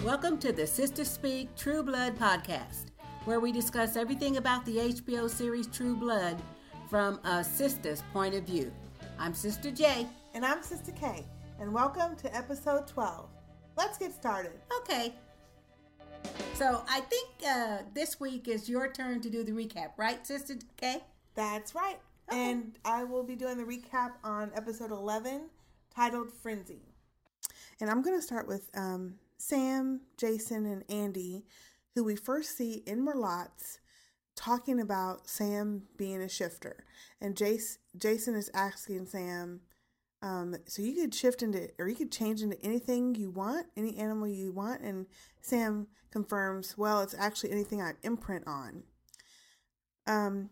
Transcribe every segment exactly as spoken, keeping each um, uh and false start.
Welcome to the Sister Speak True Blood podcast, where we discuss everything about the H B O series True Blood from a sister's point of view. I'm Sister J. And I'm Sister K. And welcome to episode twelve. Let's get started. Okay. So I think uh, this week is your turn to do the recap, right, Sister K? That's right. Okay. And I will be doing the recap on episode eleven, titled Frenzy. And I'm going to start with um, Sam, Jason, and Andy, who we first see in Merlotte's, talking about Sam being a shifter. And Jace, Jason is asking Sam, um, so you could shift into, or you could change into anything you want, any animal you want. And Sam confirms, well, it's actually anything I imprint on. Um,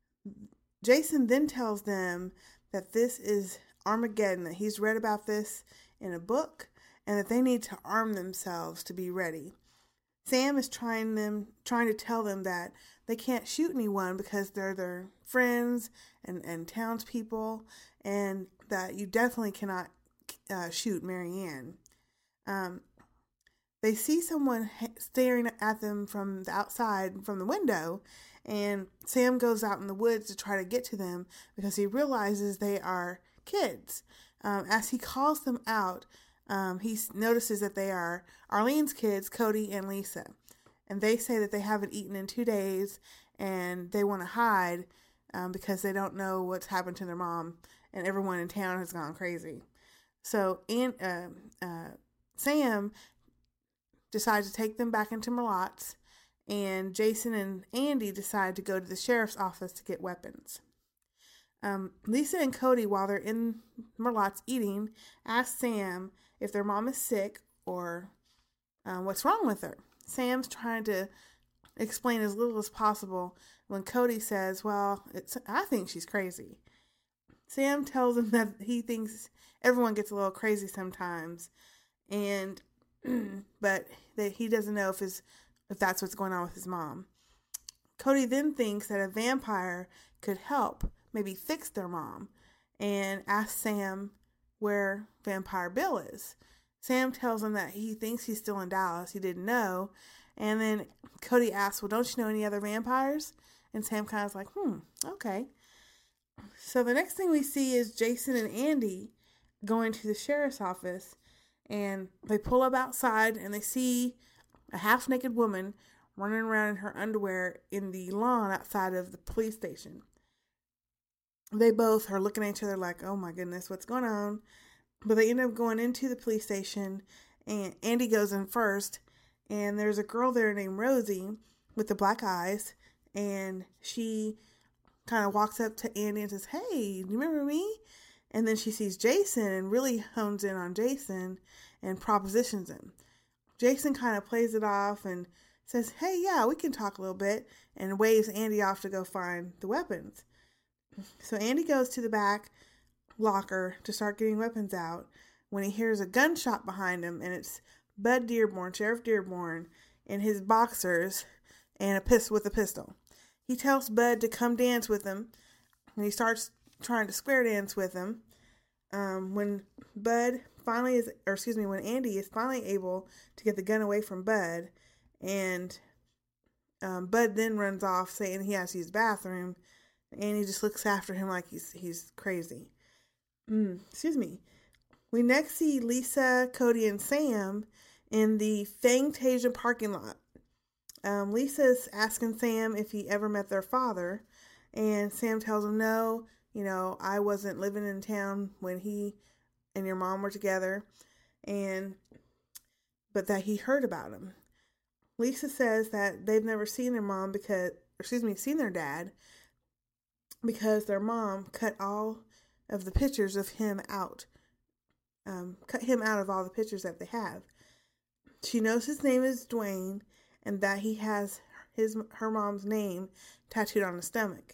Jason then tells them that this is Armageddon, that he's read about this in a book, and that they need to arm themselves to be ready. Sam is trying them, trying to tell them that they can't shoot anyone because they're their friends and, and townspeople, and that you definitely cannot uh, shoot Marianne. Um, they see someone staring at them from the outside, from the window, and Sam goes out in the woods to try to get to them because he realizes they are kids. Um, as he calls them out, Um, he notices that they are Arlene's kids, Cody and Lisa. And they say that they haven't eaten in two days and they want to hide um, because they don't know what's happened to their mom and everyone in town has gone crazy. So and, uh, uh, Sam decides to take them back into Merlotte's, and Jason and Andy decide to go to the sheriff's office to get weapons. Um, Lisa and Cody, while they're in Merlotte's eating, ask Sam if their mom is sick or um, what's wrong with her. Sam's trying to explain as little as possible when Cody says, well, it's, I think she's crazy. Sam tells him that he thinks everyone gets a little crazy sometimes, and but that he doesn't know if his if that's what's going on with his mom. Cody then thinks that a vampire could help, maybe fix their mom, and asks Sam where Vampire Bill is. Sam tells him that he thinks he's still in Dallas. He didn't know. And then Cody asks, well, don't you know any other vampires? And Sam kind of is like, hmm, okay. So the next thing we see is Jason and Andy going to the sheriff's office, and they pull up outside and they see a half-naked woman running around in her underwear in the lawn outside of the police station. They both are looking at each other like, oh my goodness, what's going on? But they end up going into the police station, and Andy goes in first, and there's a girl there named Rosie with the black eyes, and she kind of walks up to Andy and says, hey, do you remember me? And then she sees Jason and really hones in on Jason and propositions him. Jason kind of plays it off and says, hey, yeah, we can talk a little bit, and waves Andy off to go find the weapons. So Andy goes to the back locker to start getting weapons out when he hears a gunshot behind him, and it's Bud Dearborn, Sheriff Dearborn, in his boxers and a pistol with a pistol. He tells Bud to come dance with him, and he starts trying to square dance with him. Um, when Bud finally is, or excuse me, when Andy is finally able to get the gun away from Bud, and um, Bud then runs off saying he has to use the bathroom, and he just looks after him like he's he's crazy. Mm, excuse me. We next see Lisa, Cody, and Sam in the Fangtasia parking lot. Um, Lisa's asking Sam if he ever met their father, and Sam tells him, no, you know, I wasn't living in town when he and your mom were together, and but that he heard about him. Lisa says that they've never seen their mom because, excuse me, seen their dad because their mom cut all of the pictures of him out, um, cut him out of all the pictures that they have. She knows his name is Dwayne and that he has his her mom's name tattooed on his stomach.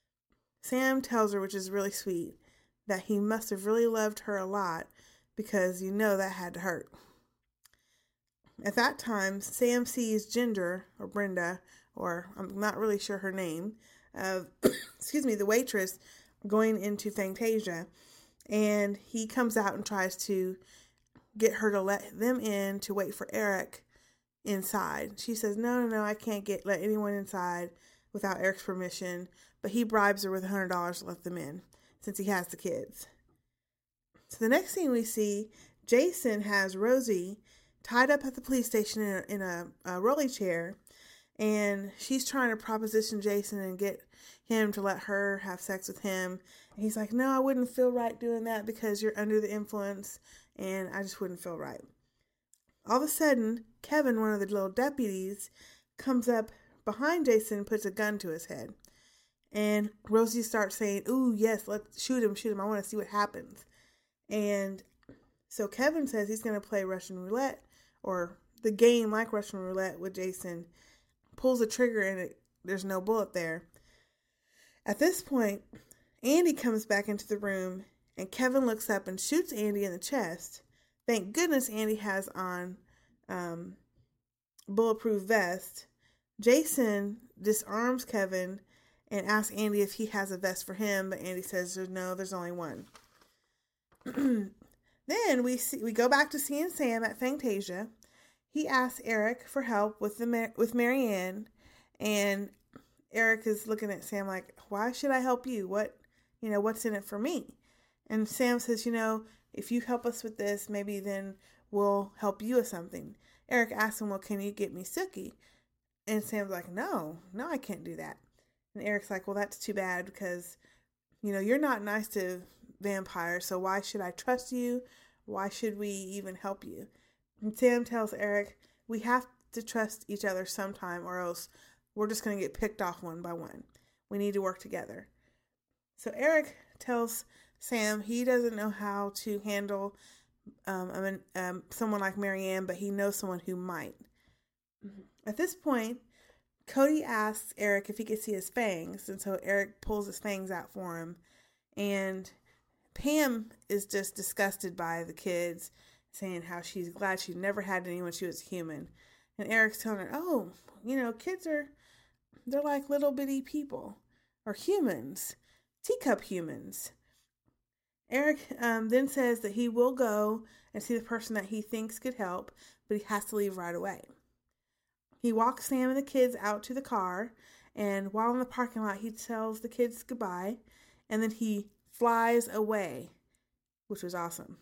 Sam tells her, which is really sweet, that he must have really loved her a lot because you know that had to hurt. At that time, Sam sees Ginger, or Brenda, or I'm not really sure her name, uh, excuse me, the waitress going into Fangtasia, and he comes out and tries to get her to let them in to wait for Eric inside. She says, no, no, no, I can't get let anyone inside without Eric's permission, but he bribes her with one hundred dollars to let them in since he has the kids. So the next thing we see, Jason has Rosie tied up at the police station in a, in a, a rolly chair, and she's trying to proposition Jason and get him to let her have sex with him. And he's like, no, I wouldn't feel right doing that because you're under the influence, and I just wouldn't feel right. All of a sudden, Kevin, one of the little deputies, comes up behind Jason and puts a gun to his head. And Rosie starts saying, ooh, yes, let's shoot him, shoot him. I want to see what happens. And so Kevin says he's going to play Russian roulette, or the game like Russian roulette with Jason, pulls the trigger and it, there's no bullet there. At this point, Andy comes back into the room and Kevin looks up and shoots Andy in the chest. Thank goodness Andy has on um, bulletproof vest. Jason disarms Kevin and asks Andy if he has a vest for him, but Andy says no, there's only one. Then we see, we go back to seeing Sam at Fantasia. He asks Eric for help with the with Marianne, and Eric is looking at Sam like, "Why should I help you? What, you know, what's in it for me?" And Sam says, "You know, if you help us with this, maybe then we'll help you with something." Eric asks him, "Well, can you get me Sookie?" And Sam's like, "No, no, I can't do that." And Eric's like, "Well, that's too bad because, you know, you're not nice to vampires, so why should I trust you? Why should we even help you?" And Sam tells Eric, "We have to trust each other sometime or else we're just going to get picked off one by one. We need to work together." So Eric tells Sam he doesn't know how to handle um, I mean, um, someone like Marianne, but he knows someone who might. At this point, Cody asks Eric if he could see his fangs, and so Eric pulls his fangs out for him. And Pam is just disgusted by the kids, saying how she's glad she never had any when she was human. And Eric's telling her, oh, you know, kids are, they're like little bitty people, or humans, teacup humans. Eric um, then says that he will go and see the person that he thinks could help, but he has to leave right away. He walks Sam and the kids out to the car, and while in the parking lot, he tells the kids goodbye, and then he flies away, which was awesome.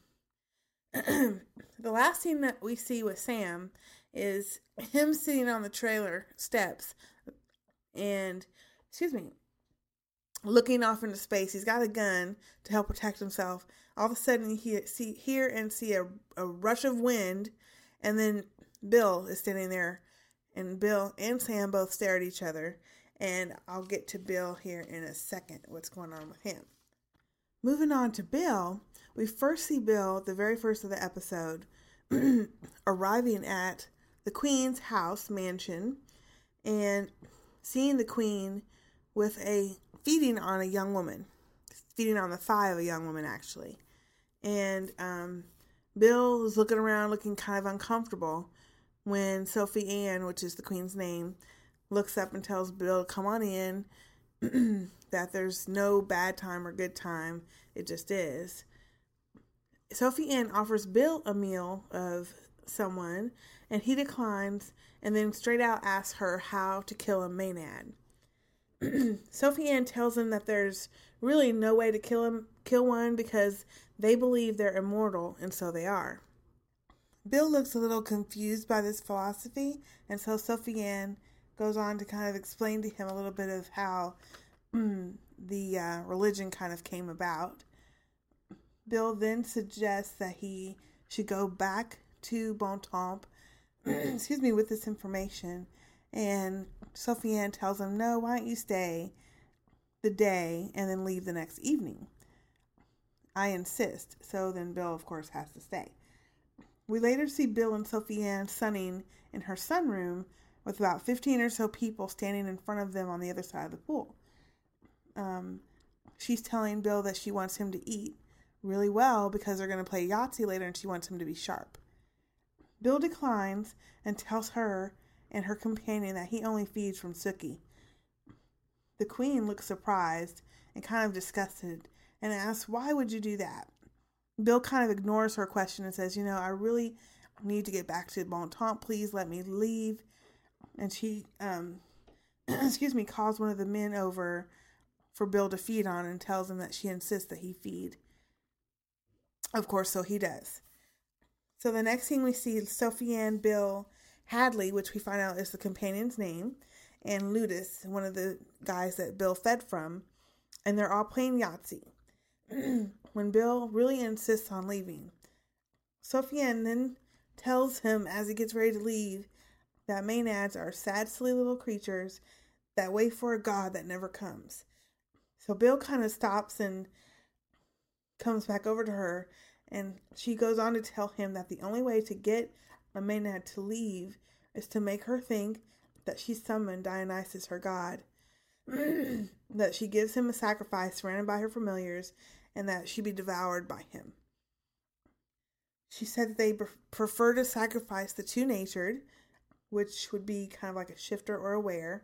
The last scene that we see with Sam is him sitting on the trailer steps and, excuse me, looking off into space. He's got a gun to help protect himself. All of a sudden, he see hear and see a, a rush of wind, and then Bill is standing there, and Bill and Sam both stare at each other. And I'll get to Bill here in a second, what's going on with him. Moving on to Bill, we first see Bill at the very first of the episode arriving at the Queen's house mansion and seeing the Queen with a feeding on a young woman, feeding on the thigh of a young woman actually. And um, Bill is looking around looking kind of uncomfortable when Sophie Ann, which is the Queen's name, looks up and tells Bill to come on in, that there's no bad time or good time. It just is. Sophie Ann offers Bill a meal of someone, and he declines, and then straight out asks her how to kill a Maenad. Sophie Ann tells him that there's really no way to kill him, kill one because they believe they're immortal, and so they are. Bill looks a little confused by this philosophy, and so Sophie Ann goes on to kind of explain to him a little bit of how mm, the uh, religion kind of came about. Bill then suggests that he should go back to Bontemps, excuse me, with this information, and Sophie Ann tells him, no, why don't you stay the day and then leave the next evening? I insist. So then Bill, of course, has to stay. We later see Bill and Sophie Ann sunning in her sunroom with about fifteen or so people standing in front of them on the other side of the pool. Um, she's telling Bill that she wants him to eat really well because they're going to play Yahtzee later and she wants him to be sharp. Bill declines and tells her and her companion that he only feeds from Sookie. The Queen looks surprised and kind of disgusted and asks, why would you do that? Bill kind of ignores her question and says, you know, I really, need to get back to Bon Temps. Please let me leave. And she, um, excuse me, calls one of the men over for Bill to feed on and tells him that she insists that he feed. Of course, so he does. So the next thing we see is Sophie Ann, Bill, Hadley, which we find out is the companion's name, and Ludus, one of the guys that Bill fed from, and they're all playing Yahtzee. When Bill really insists on leaving, Sophie Ann then tells him as he gets ready to leave that Maenads are sad, silly little creatures that wait for a god that never comes. So Bill kind of stops and comes back over to her, and she goes on to tell him that the only way to get a Maenad to leave is to make her think that she summoned Dionysus, her god, that she gives him a sacrifice surrounded by her familiars, and that she be devoured by him. She said that they prefer to sacrifice the two-natured, which would be kind of like a shifter or a wear,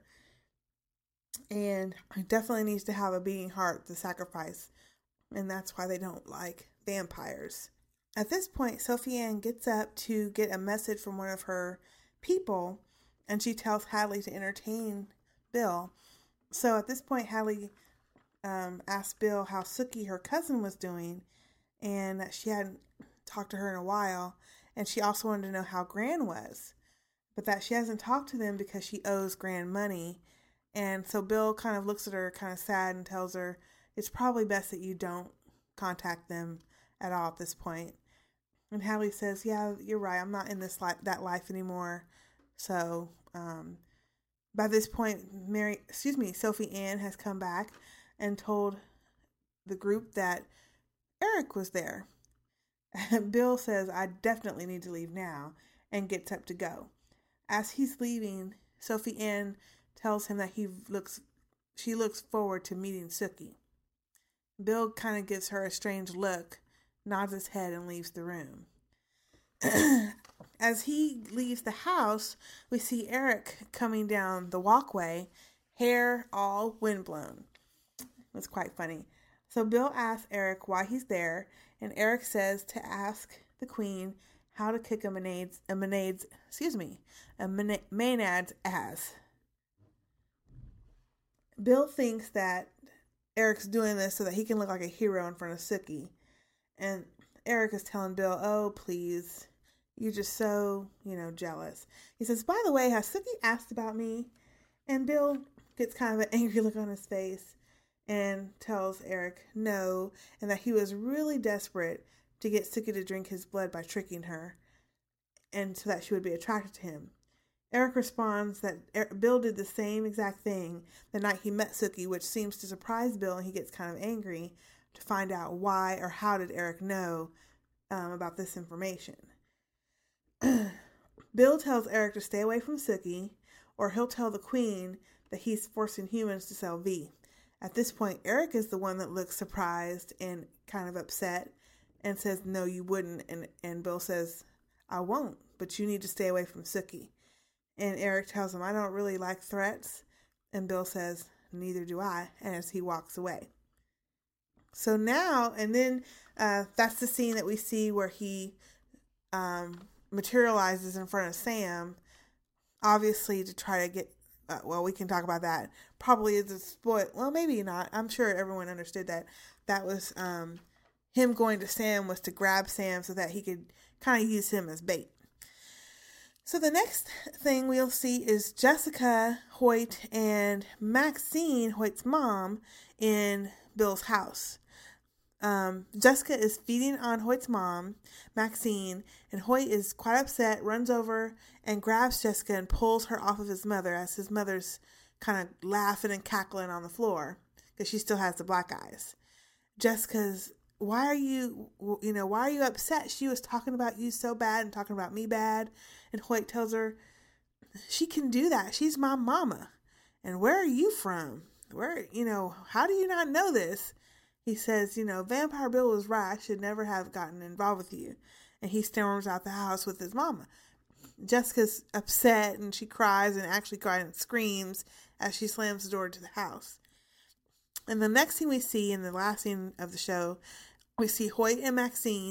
and definitely needs to have a beating heart to sacrifice, and that's why they don't like vampires. At this point, Sophie Ann gets up to get a message from one of her people, and she tells Hadley to entertain Bill. So at this point, Hadley um, asks Bill how Sookie, her cousin, was doing, and that she hadn't talked to her in a while, and she also wanted to know how Gran was, but that she hasn't talked to them because she owes Gran money. And so Bill kind of looks at her kind of sad and tells her it's probably best that you don't contact them at all at this point. And Hadley says, yeah, you're right. I'm not in this life, that life anymore. So, um, by this point, Mary, excuse me, Sophie Ann has come back and told the group that Eric was there. Bill says, I definitely need to leave now, and gets up to go. As he's leaving, Sophie Ann tells him that he looks, she looks forward to meeting Sookie. Bill kind of gives her a strange look, nods his head, and leaves the room. As he leaves the house, we see Eric coming down the walkway, hair all windblown. It's quite funny. So Bill asks Eric why he's there, and Eric says to ask the queen how to kick a Maenad's, a Maenad's, excuse me, a Maenad's ass. Bill thinks that Eric's doing this so that he can look like a hero in front of Sookie. And Eric is telling Bill, oh, please, you're just so, you know, jealous. He says, by the way, has Sookie asked about me? And Bill gets kind of an angry look on his face and tells Eric no, and that he was really desperate to get Sookie to drink his blood by tricking her, and so that she would be attracted to him. Eric responds that Eric, Bill did the same exact thing the night he met Sookie, which seems to surprise Bill, and he gets kind of angry to find out why or how did Eric know um, about this information. Bill tells Eric to stay away from Sookie, or he'll tell the queen that he's forcing humans to sell V. At this point, Eric is the one that looks surprised and kind of upset and says, no, you wouldn't. And, and Bill says, I won't, but you need to stay away from Sookie. And Eric tells him, I don't really like threats. And Bill says, neither do I, as he walks away. So now, and then uh, that's the scene that we see where he um, materializes in front of Sam, obviously to try to get, uh, well, we can talk about that. Probably is a spoil. Well, maybe not. I'm sure everyone understood that. That was um, him going to Sam was to grab Sam so that he could kind of use him as bait. So the next thing we'll see is Jessica, Hoyt, and Maxine, Hoyt's mom, in Bill's house. Um, Jessica is feeding on Hoyt's mom, Maxine, and Hoyt is quite upset, runs over and grabs Jessica and pulls her off of his mother as his mother's kind of laughing and cackling on the floor because she still has the black eyes. Jessica's, why are you, you know, why are you upset? She was talking about you so bad and talking about me bad. And Hoyt tells her, she can do that. She's my mama. And where are you from? Where, you know, how do you not know this? He says, you know, Vampire Bill was right. I should never have gotten involved with you. And he storms out the house with his mama. Jessica's upset and she cries and actually cries and screams as she slams the door to the house. And the next thing we see in the last scene of the show, we see Hoyt and Maxine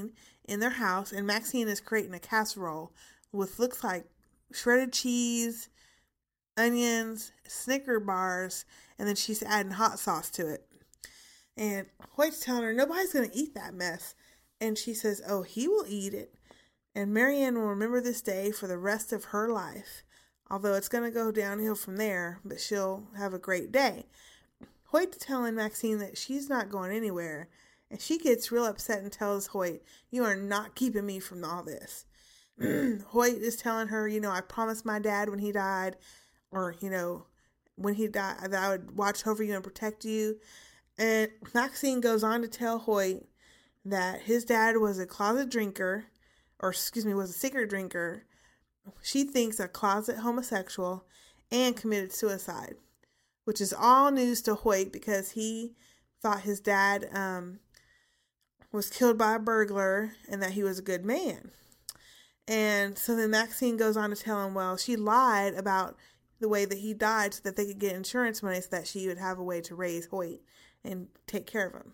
in their house, and Maxine is creating a casserole with looks like shredded cheese, onions, Snicker bars, and then she's adding hot sauce to it. And Hoyt's telling her nobody's going to eat that mess. And she says, oh, he will eat it. And Marianne will remember this day for the rest of her life. Although it's going to go downhill from there, but she'll have a great day. Hoyt's telling Maxine that she's not going anywhere. And she gets real upset and tells Hoyt, you are not keeping me from all this. Hoyt is telling her, you know, I promised my dad when he died, or, you know, when he died, that I would watch over you and protect you. And Maxine goes on to tell Hoyt that his dad was a closet drinker, or excuse me, was a cigarette drinker. She thinks a closet homosexual, and committed suicide, which is all news to Hoyt because he thought his dad um, was killed by a burglar and that he was a good man. And so then Maxine goes on to tell him, well, she lied about the way that he died so that they could get insurance money so that she would have a way to raise Hoyt and take care of him.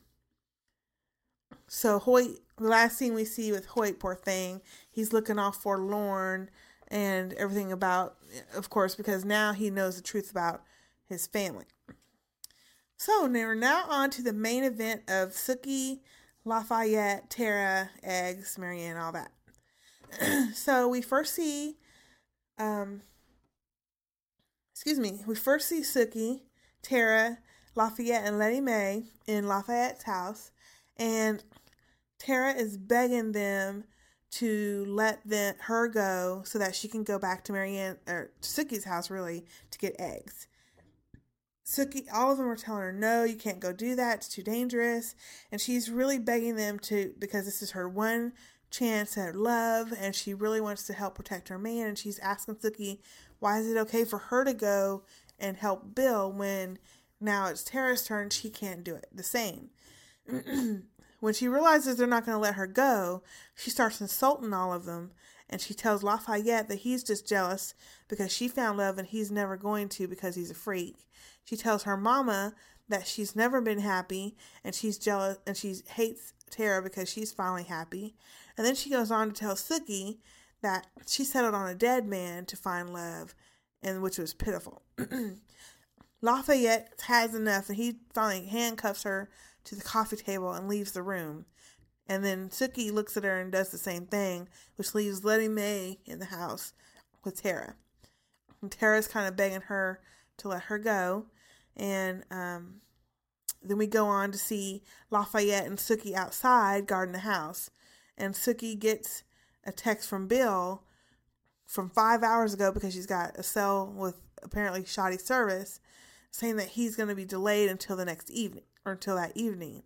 So Hoyt, the last scene we see with Hoyt, poor thing, he's looking all forlorn and everything about, of course, because now he knows the truth about his family. So we're now on to the main event of Sookie, Lafayette, Tara, Eggs, Marianne, all that. So we first see, um, excuse me, we first see Sookie, Tara, Lafayette, and Letty Mae in Lafayette's house, and Tara is begging them to let them, her go so that she can go back to Marianne, or Sookie's house, really, to get eggs. Sookie, all of them are telling her, no, you can't go do that, it's too dangerous, and she's really begging them to, because this is her one chance at love, and she really wants to help protect her man, and she's asking Sookie, why is it okay for her to go and help Bill when now it's Tara's turn, she can't do it the same. When she realizes they're not going to let her go, she starts insulting all of them, and she tells Lafayette that he's just jealous because she found love and he's never going to because he's a freak. She tells her mama that she's never been happy, and she's jealous, and she hates Tara because she's finally happy. And then she goes on to tell Sookie that she settled on a dead man to find love, and which was pitiful. Lafayette has enough, and he finally handcuffs her to the coffee table and leaves the room. And then Sookie looks at her and does the same thing, which leaves Letty Mae in the house with Tara. And Tara's kind of begging her to let her go. And um, then we go on to see Lafayette and Sookie outside guarding the house. And Sookie gets a text from Bill from five hours ago because she's got a cell with apparently shoddy service, saying that he's going to be delayed until the next evening, or until that evening.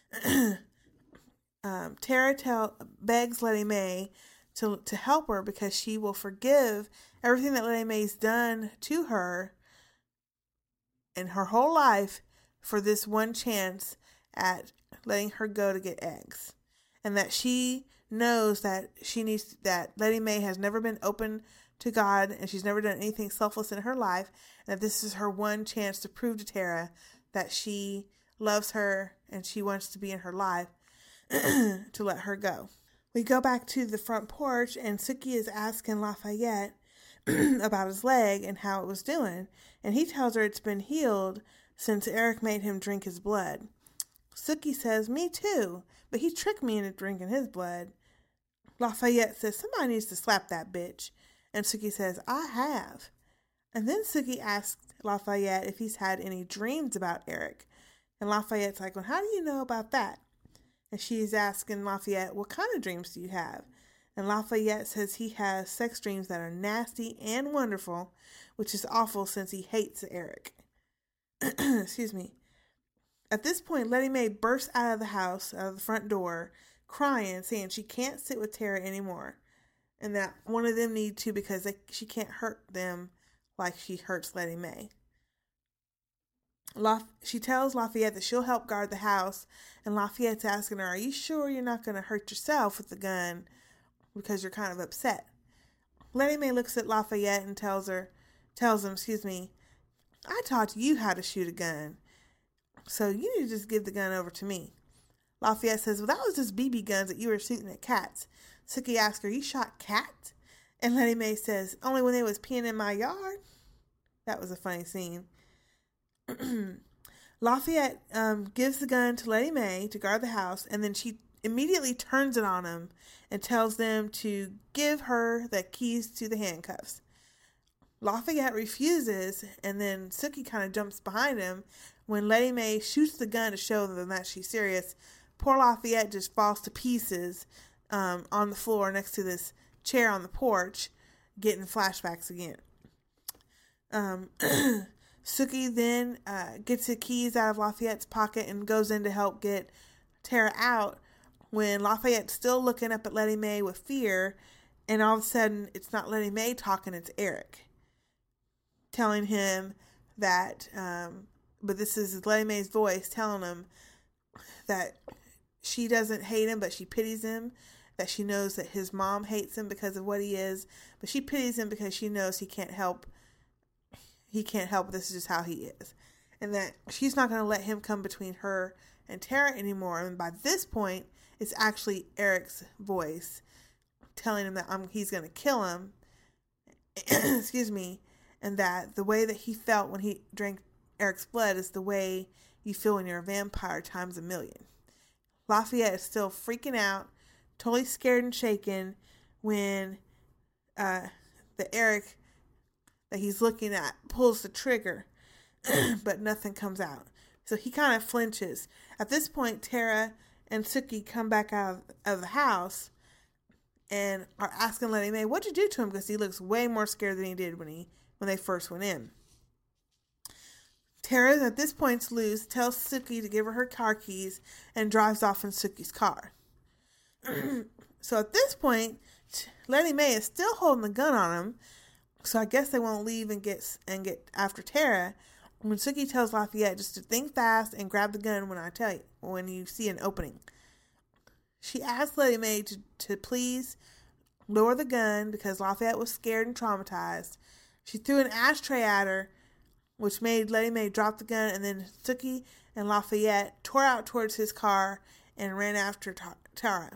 um, Tara tell, begs Letty Mae to, to help her because she will forgive everything that Letty Mae's done to her in her whole life for this one chance at letting her go to get eggs. And that she knows that she needs, that Letty Mae has never been open to God, and she's never done anything selfless in her life, and that this is her one chance to prove to Tara that she loves her and she wants to be in her life to let her go. We go back to the front porch, and Sookie is asking Lafayette about his leg and how it was doing, and he tells her it's been healed since Eric made him drink his blood. Sookie says, me too, but he tricked me into drinking his blood. Lafayette says, somebody needs to slap that bitch. And Sookie says, I have. And then Sookie asks Lafayette if he's had any dreams about Eric. And Lafayette's like, well, how do you know about that? And she's asking Lafayette, what kind of dreams do you have? And Lafayette says he has sex dreams that are nasty and wonderful, which is awful since he hates Eric. Excuse me. At this point, Letty Mae bursts out of the house, out of the front door, crying, saying she can't sit with Tara anymore. And that one of them need to because they, she can't hurt them like she hurts Letty Mae. Laf- she tells Lafayette that she'll help guard the house, and Lafayette's asking her, are you sure you're not going to hurt yourself with the gun because you're kind of upset? Letty Mae looks at Lafayette and tells her, tells him, excuse me, I taught you how to shoot a gun, so you need to just give the gun over to me. Lafayette says, well, that was just B B guns that you were shooting at cats. Sookie asks her, you shot cats? And Letty Mae says, only when they was peeing in my yard. That was a funny scene. Lafayette um, gives the gun to Letty Mae to guard the house, and then she immediately turns it on him and tells them to give her the keys to the handcuffs. Lafayette refuses, and then Sookie kind of jumps behind him. When Letty Mae shoots the gun to show them that she's serious, poor Lafayette just falls to pieces um, on the floor next to this chair on the porch, getting flashbacks again. Um, Sookie then uh, gets the keys out of Lafayette's pocket and goes in to help get Tara out, when Lafayette's still looking up at Letty Mae with fear, and all of a sudden it's not Letty Mae talking, it's Eric telling him that, um, but this is Letty Mae's voice telling him that she doesn't hate him, but she pities him, that she knows that his mom hates him because of what he is, but she pities him because she knows he can't help, he can't help, this is just how he is, and that she's not going to let him come between her and Tara anymore. And by this point, it's actually Eric's voice telling him that I'm, he's going to kill him, excuse me, and that the way that he felt when he drank Eric's blood is the way you feel when you're a vampire times a million. Lafayette is still freaking out, totally scared and shaken when uh, the Eric that he's looking at pulls the trigger, but nothing comes out. So he kind of flinches. At this point, Tara and Sookie come back out of, of the house and are asking Letty Mae, what'd you do to him? Because he looks way more scared than he did when he when they first went in. Tara, at this point, loose, tells Sookie to give her her car keys and drives off in Sookie's car. So at this point, Letty Mae is still holding the gun on him. So I guess they won't leave and get and get after Tara. When Sookie tells Lafayette just to think fast and grab the gun when I tell you, when you see an opening. She asked Letty Mae to, to please lower the gun because Lafayette was scared and traumatized. She threw an ashtray at her, which made Letty Mae drop the gun, and then Sookie and Lafayette tore out towards his car and ran after Tara.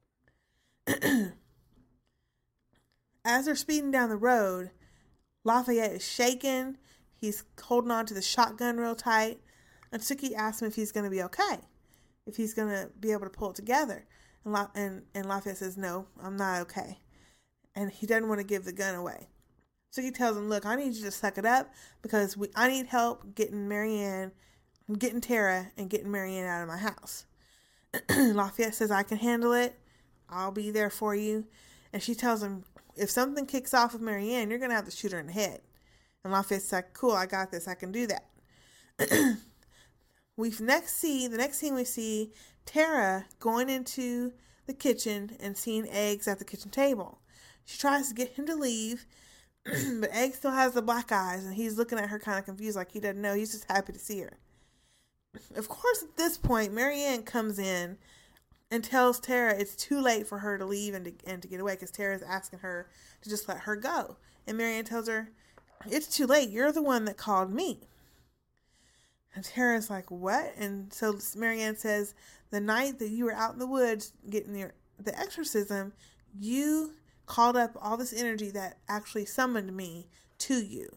As they're speeding down the road, Lafayette is shaking. He's holding on to the shotgun real tight. And Sookie asks him if he's going to be okay. If he's going to be able to pull it together. And, La- and, and Lafayette says, no, I'm not okay. And he doesn't want to give the gun away. Sookie tells him, look, I need you to suck it up because we I need help getting Marianne, getting Tara, and getting Marianne out of my house. Lafayette says, I can handle it. I'll be there for you. And she tells him, if something kicks off with Marianne, you're going to have to shoot her in the head. And Lafayette's like, cool, I got this. I can do that. we next see, the next scene we see Tara going into the kitchen and seeing Eggs at the kitchen table. She tries to get him to leave, but Egg still has the black eyes, and he's looking at her kind of confused, like he doesn't know. He's just happy to see her. Of course, at this point, Marianne comes in and tells Tara it's too late for her to leave and to, and to get away, because Tara's asking her to just let her go. And Marianne tells her, it's too late. You're the one that called me. And Tara's like, what? And so Marianne says, the night that you were out in the woods getting your, the exorcism, you called up all this energy that actually summoned me to you.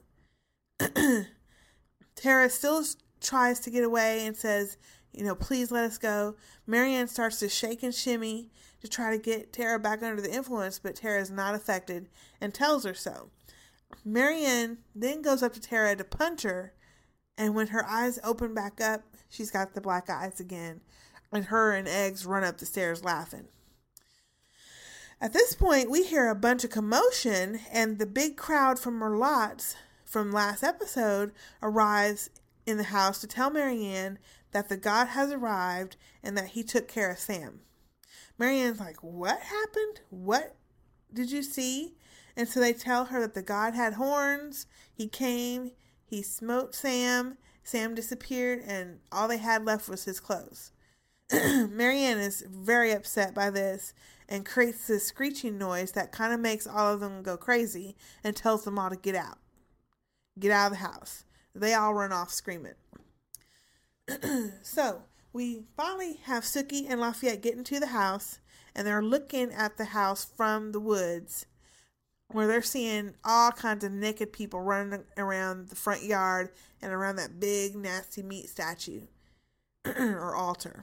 Tara still tries to get away and says, you know, please let us go. Marianne starts to shake and shimmy to try to get Tara back under the influence, but Tara is not affected and tells her so. Marianne then goes up to Tara to punch her, and when her eyes open back up, she's got the black eyes again, and her and Eggs run up the stairs laughing. At this point, we hear a bunch of commotion, and the big crowd from Merlotte's from last episode arrives in the house to tell Marianne that the God has arrived and that he took care of Sam. Marianne's like, what happened? What did you see? And so they tell her that the God had horns. He came, he smote Sam, Sam disappeared, and all they had left was his clothes. Marianne is very upset by this and creates this screeching noise that kind of makes all of them go crazy and tells them all to get out. Get out of the house. They all run off screaming. So, we finally have Sookie and Lafayette get into the house, and they're looking at the house from the woods, where they're seeing all kinds of naked people running around the front yard and around that big, nasty meat statue or altar.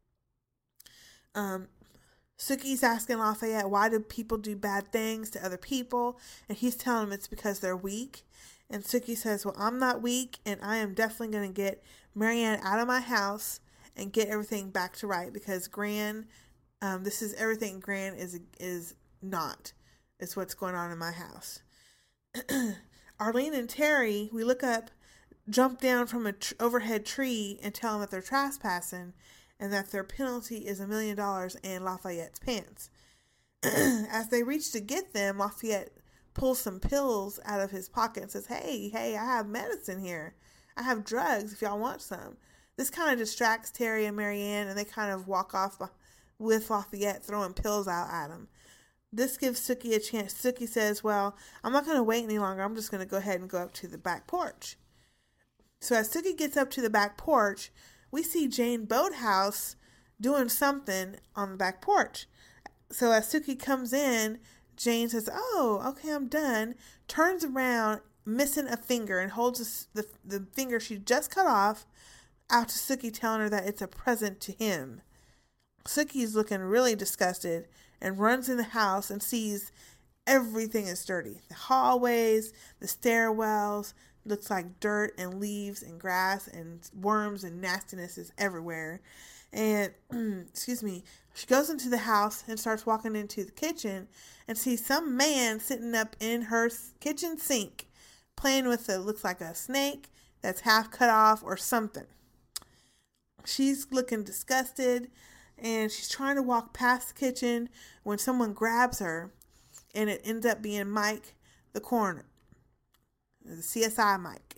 Um, Sookie's asking Lafayette, why do people do bad things to other people? And he's telling him it's because they're weak. And Sookie says, well, I'm not weak, and I am definitely going to get Marianne out of my house and get everything back to right, because Gran, um, this is everything Gran is is not. It's what's going on in my house. Arlene and Terry, we look up, jump down from an tr- overhead tree and tell them that they're trespassing and that their penalty is a million dollars and Lafayette's pants. As they reach to get them, Lafayette pulls some pills out of his pocket and says, hey, hey, I have medicine here. I have drugs if y'all want some. This kind of distracts Terry and Marianne, and they kind of walk off with Lafayette throwing pills out at him. This gives Sookie a chance. Sookie says, well, I'm not going to wait any longer. I'm just going to go ahead and go up to the back porch. So as Sookie gets up to the back porch, we see Jane Boathouse doing something on the back porch. So as Sookie comes in, Jane says, oh, okay, I'm done. Turns around, missing a finger, and holds the, the finger she just cut off out to Sookie, telling her that it's a present to him. Sookie's looking really disgusted and runs in the house and sees everything is dirty. The hallways, the stairwells, looks like dirt and leaves and grass and worms and nastiness is everywhere. And, excuse me, she goes into the house and starts walking into the kitchen and sees some man sitting up in her kitchen sink playing with a, looks like a snake that's half cut off or something. She's looking disgusted and she's trying to walk past the kitchen when someone grabs her, and it ends up being Mike, the coroner, the C S I Mike.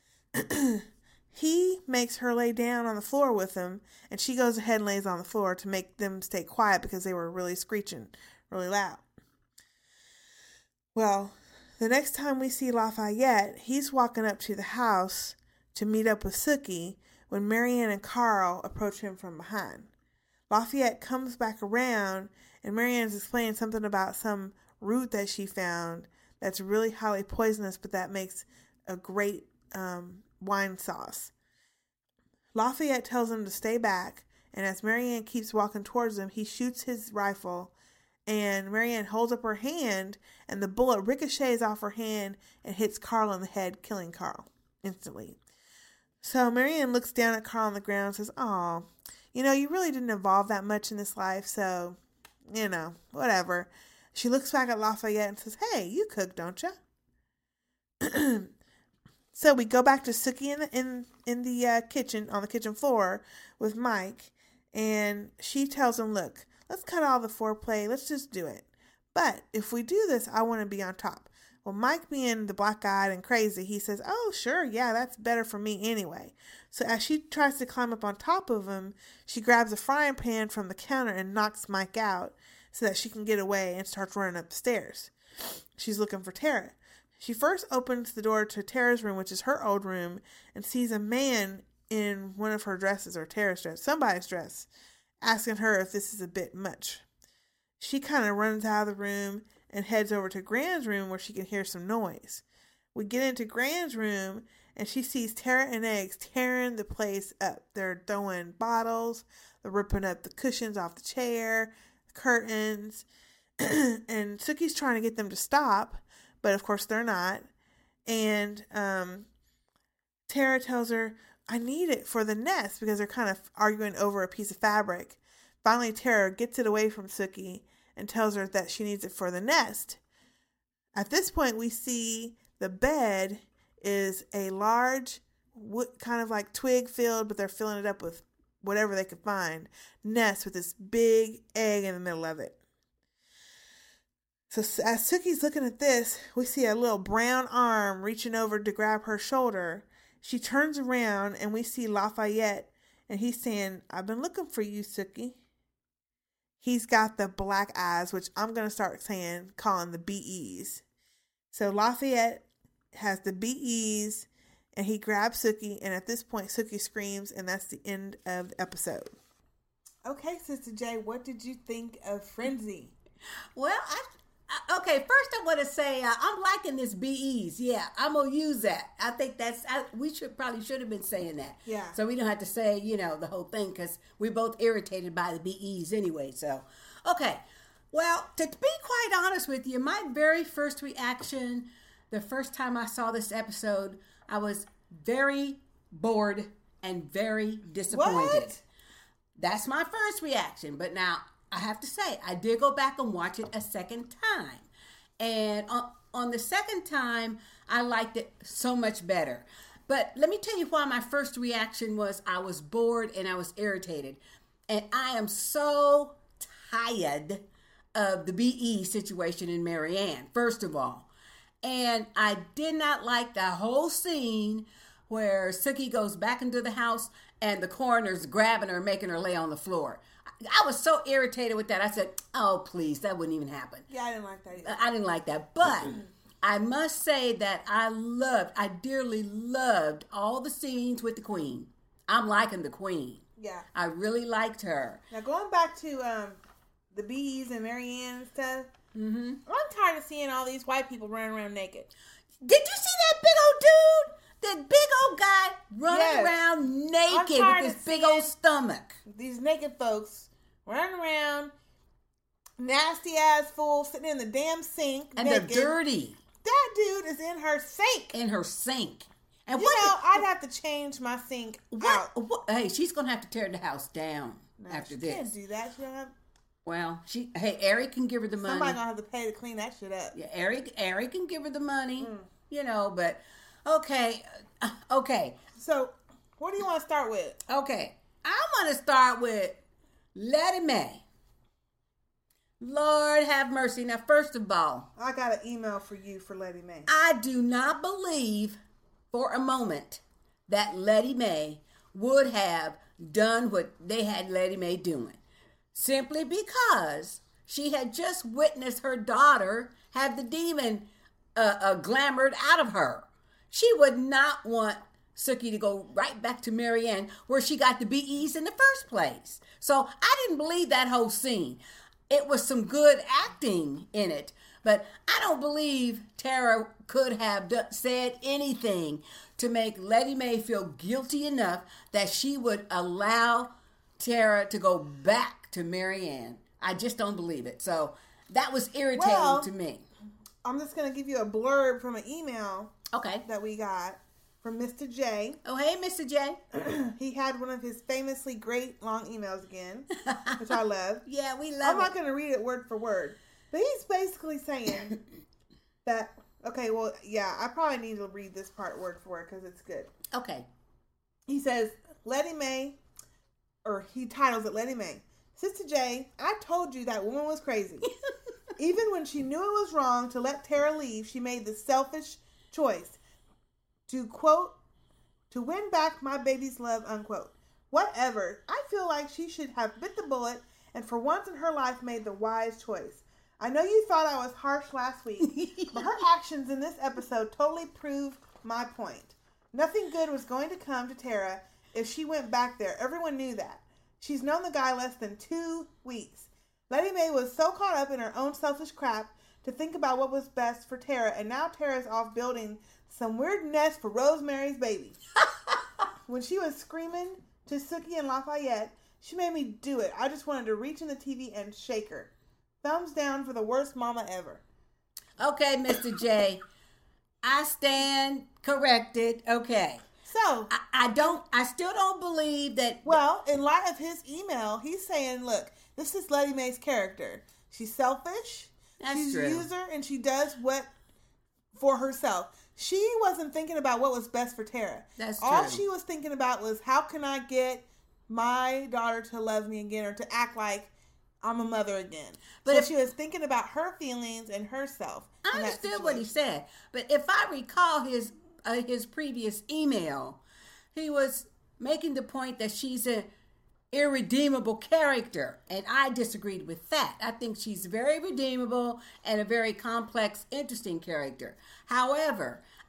He makes her lay down on the floor with him, and she goes ahead and lays on the floor to make them stay quiet because they were really screeching really loud. Well, the next time we see Lafayette, he's walking up to the house to meet up with Sookie when Marianne and Carl approach him from behind. Lafayette comes back around, and Marianne's explaining something about some root that she found that's really highly poisonous, but that makes a great um, wine sauce. Lafayette tells him to stay back, and as Marianne keeps walking towards him, he shoots his rifle, and Marianne holds up her hand, and the bullet ricochets off her hand and hits Carl in the head, killing Carl instantly. So Marianne looks down at Carl on the ground and says, "Oh, you know, you really didn't evolve that much in this life, so, you know, whatever." She looks back at Lafayette and says, "Hey, you cook, don't you?" So we go back to Sookie in the, in, in the uh, kitchen, on the kitchen floor with Mike, and she tells him, "Look, let's cut all the foreplay. Let's just do it. But if we do this, I want to be on top." Well, Mike, being the black-eyed and crazy, he says, "Oh, sure, yeah, that's better for me anyway." So as she tries to climb up on top of him, she grabs a frying pan from the counter and knocks Mike out so that she can get away and starts running up the stairs. She's looking for Tara. She first opens the door to Tara's room, which is her old room, and sees a man in one of her dresses, or Tara's dress, somebody's dress, asking her if this is a bit much. She kind of runs out of the room and heads over to Gran's room where she can hear some noise. We get into Gran's room and she sees Tara and Eggs tearing the place up. They're throwing bottles, they're ripping up the cushions off the chair, the curtains, and Sookie's trying to get them to stop, but of course they're not. And um, Tara tells her, "I need it for the nest," because they're kind of arguing over a piece of fabric. Finally, Tara gets it away from Sookie and tells her that she needs it for the nest. At this point, we see the bed is a large, wood, kind of like twig filled, but they're filling it up with whatever they could find, nest with this big egg in the middle of it. So as Sookie's looking at this, we see a little brown arm reaching over to grab her shoulder. She turns around and we see Lafayette, and he's saying, "I've been looking for you, Sookie." He's got the black eyes, which I'm going to start saying, calling the B Es. So Lafayette has the B Es, and he grabs Sookie, and at this point, Sookie screams, and that's the end of the episode. Okay, Sister J, what did you think of Frenzy? Well, I, I okay. First, I want to say uh, I'm liking this B Es. Yeah, I'm gonna use that. I think that's I, we should probably should have been saying that. Yeah. So we don't have to say you know the whole thing because we're both irritated by the B Es anyway. So, okay. Well, to be quite honest with you, my very first reaction, the first time I saw this episode, I was very bored and very disappointed. What? That's my first reaction. But now, I have to say, I did go back and watch it a second time. And on, on the second time, I liked it so much better. But let me tell you why my first reaction was I was bored and I was irritated. And I am so tired of the B E situation in Marianne, first of all. And I did not like the whole scene where Sookie goes back into the house and the coroner's grabbing her, making her lay on the floor. I was so irritated with that. I said, oh, please, that wouldn't even happen. Yeah, I didn't like that either. I didn't like that. But I must say that I loved, I dearly loved all the scenes with the Queen. I'm liking the Queen. Yeah. I really liked her. Now, going back to um, the B Es and Marianne and stuff, Mm-hmm. I'm tired of seeing all these white people running around naked. Did you see that big old dude? That big old guy running Yes. around naked tired with of his big seeing- old stomach. These naked folks running around, nasty ass fools sitting in the damn sink. And naked. they're dirty That dude is in her sink. in her sink. And You what, know, I'd have to change my sink out. what, what? Hey, she's going to have to tear the house down No, after she this. can't do that. She don't have, Well, she. Hey, Eric can give her the somebody money. gonna have to pay to clean that shit up. Yeah, Eric. Eric can give her the money. Mm. You know, but okay, uh, okay, So, what do you want to start with? okay. I want to start with Letty Mae. Lord have mercy. Now, first of all, I got an email for you for Letty Mae. I do not believe for a moment that Letty Mae would have done what they had Letty Mae doing. Simply because she had just witnessed her daughter have the demon uh, uh, glamored out of her. She would not want Sookie to go right back to Marianne where she got the B Es in the first place. So I didn't believe that whole scene. It was some good acting in it, but I don't believe Tara could have do- said anything to make Letty Mae feel guilty enough that she would allow Tara to go back to Marianne. I just don't believe it. So that was irritating Well, to me. I'm just gonna give you a blurb from an email Okay. that we got from Mister J. Oh, hey, Mister J. He had one of his famously great long emails again, which I love. Yeah, we I'm love not it. going to read it word for word, but he's basically saying that, okay, well, yeah, I probably need to read this part word for word because it's good. Okay. He says, Letty Mae, or he titles it Letty Mae. Sister J, I told you that woman was crazy. Even when she knew it was wrong to let Tara leave, she made the selfish choice to, quote, to win back my baby's love, unquote. Whatever. I feel like she should have bit the bullet and for once in her life made the wise choice. I know you thought I was harsh last week, but her actions in this episode totally prove my point. Nothing good was going to come to Tara if she went back there. Everyone knew that. She's known the guy less than two weeks. Letty Mae was so caught up in her own selfish crap to think about what was best for Tara, and now Tara's off building some weird nest for Rosemary's baby. When she was screaming to Sookie and Lafayette, she made me do it. I just wanted to reach in the T V and shake her. Thumbs down for the worst mama ever. Okay, Mister J. I stand corrected. Okay. So, I, I don't, I still don't believe that. well, in light of his email, he's saying, look, this is Letty Mae's character. She's selfish. That's she's true. a user, and she does what for herself. She wasn't thinking about what was best for Tara. That's All true. she was thinking about was, how can I get my daughter to love me again or to act like I'm a mother again? But so if- she was thinking about her feelings and herself. I in that understood what he situation. said, but if I recall his uh, his previous email, he was making the point that she's an irredeemable character, and I disagreed with that. I think she's very redeemable and a very complex, interesting character. However, I,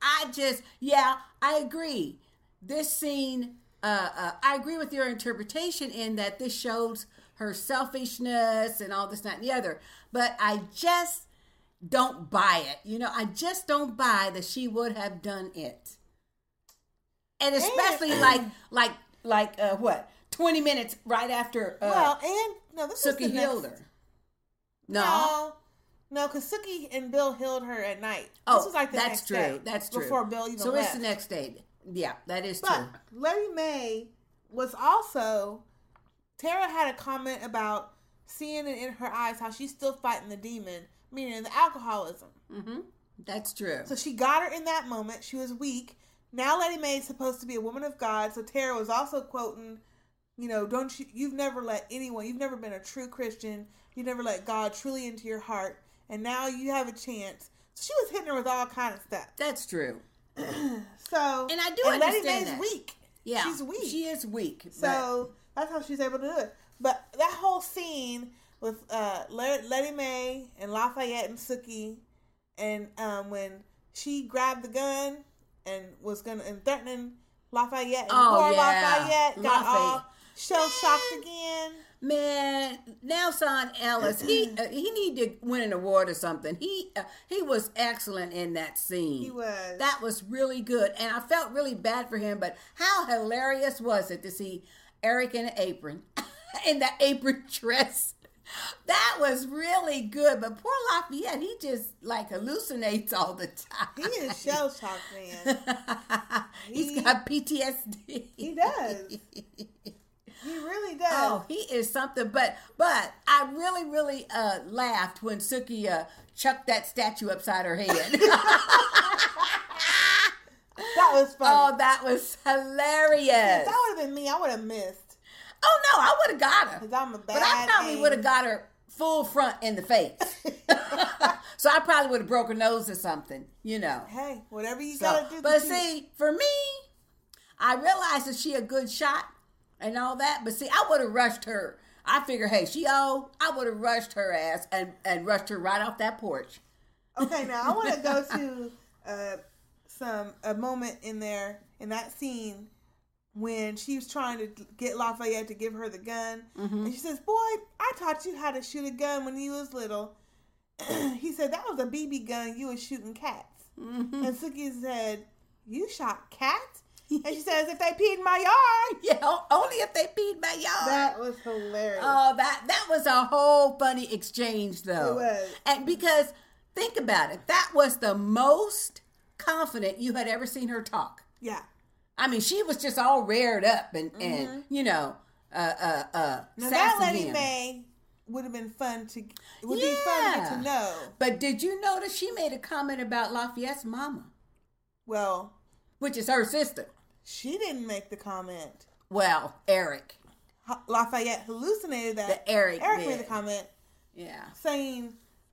I just, yeah, I agree. This scene, uh, uh, I agree with your interpretation in that this shows her selfishness and all this, that, and the other. But I just don't buy it. You know, I just don't buy that she would have done it. And especially and, like, like, like, uh, what, twenty minutes right after uh, well, and, no, this Sookie healed next... her. No. No. No, because Sookie and Bill healed her at night. Oh, this was like the that's next true. Day that's true. Before Bill even so left. it's the next day. Yeah, that is but true. Letty Mae was also, Tara had a comment about seeing it in her eyes how she's still fighting the demon, meaning the alcoholism. Mm-hmm. That's true. So she got her in that moment. She was weak. Now Letty Mae is supposed to be a woman of God. So Tara was also quoting, you know, don't you, you've never let anyone, you've never been a true Christian. You've never let God truly into your heart. And now you have a chance. So she was hitting her with all kind of stuff. That's true. so and I do and understand Letty Mae's that. weak. Yeah, she's weak. She is weak. So but... that's how she's able to do it. But that whole scene with uh, Letty Mae and Lafayette and Sookie, and um, when she grabbed the gun and was gonna and threatening Lafayette, and oh, poor yeah. Lafayette got Lafayette. all shell shocked again. Man, Nelson Ellis, he uh, he need to win an award or something. He uh, he was excellent in that scene. He was. That was really good, and I felt really bad for him. But how hilarious was it to see Eric in an apron, in that apron dress? That was really good. But poor Lafayette, he just like hallucinates all the time. He is shell shocked, man. He's he, got P T S D. He does. He really does. Oh, he is something. But but I really, really uh, laughed when Sookie uh, chucked that statue upside her head. That was funny. Oh, that was hilarious. If that would have been me, I would have missed. Oh, no, I would have got her. Because I'm a bad But I probably would have got her full front in the face. So I probably would have broke her nose or something, you know. Hey, whatever you so, got to do. But see, for me, I realized that she a good shot. And all that, but see, I would have rushed her. I figure, hey, she old. I would have rushed her ass and, and rushed her right off that porch. Okay, now I want to go to uh, some a moment in there in that scene when she was trying to get Lafayette to give her the gun, mm-hmm. and she says, "Boy, I taught you how to shoot a gun when you was little." He said, "That was a B B gun. You was shooting cats." Mm-hmm. And Sookie said, "You shot cats?" And she says, "If they peed in my yard." Yeah, only if they peed my yard. That was hilarious. Oh, that that was a whole funny exchange, though. It was. And because, think about it, that was the most confident you had ever seen her talk. Yeah. I mean, she was just all reared up and, mm-hmm. and you know, uh, uh, uh, now that Letty Mae would have been fun to, it would yeah. be fun to get to know. But did you notice she made a comment about Lafayette's mama? Well. Which is her sister. She didn't make the comment. Well, Eric. Lafayette hallucinated that. The Eric Eric did. made the comment. Yeah. Saying,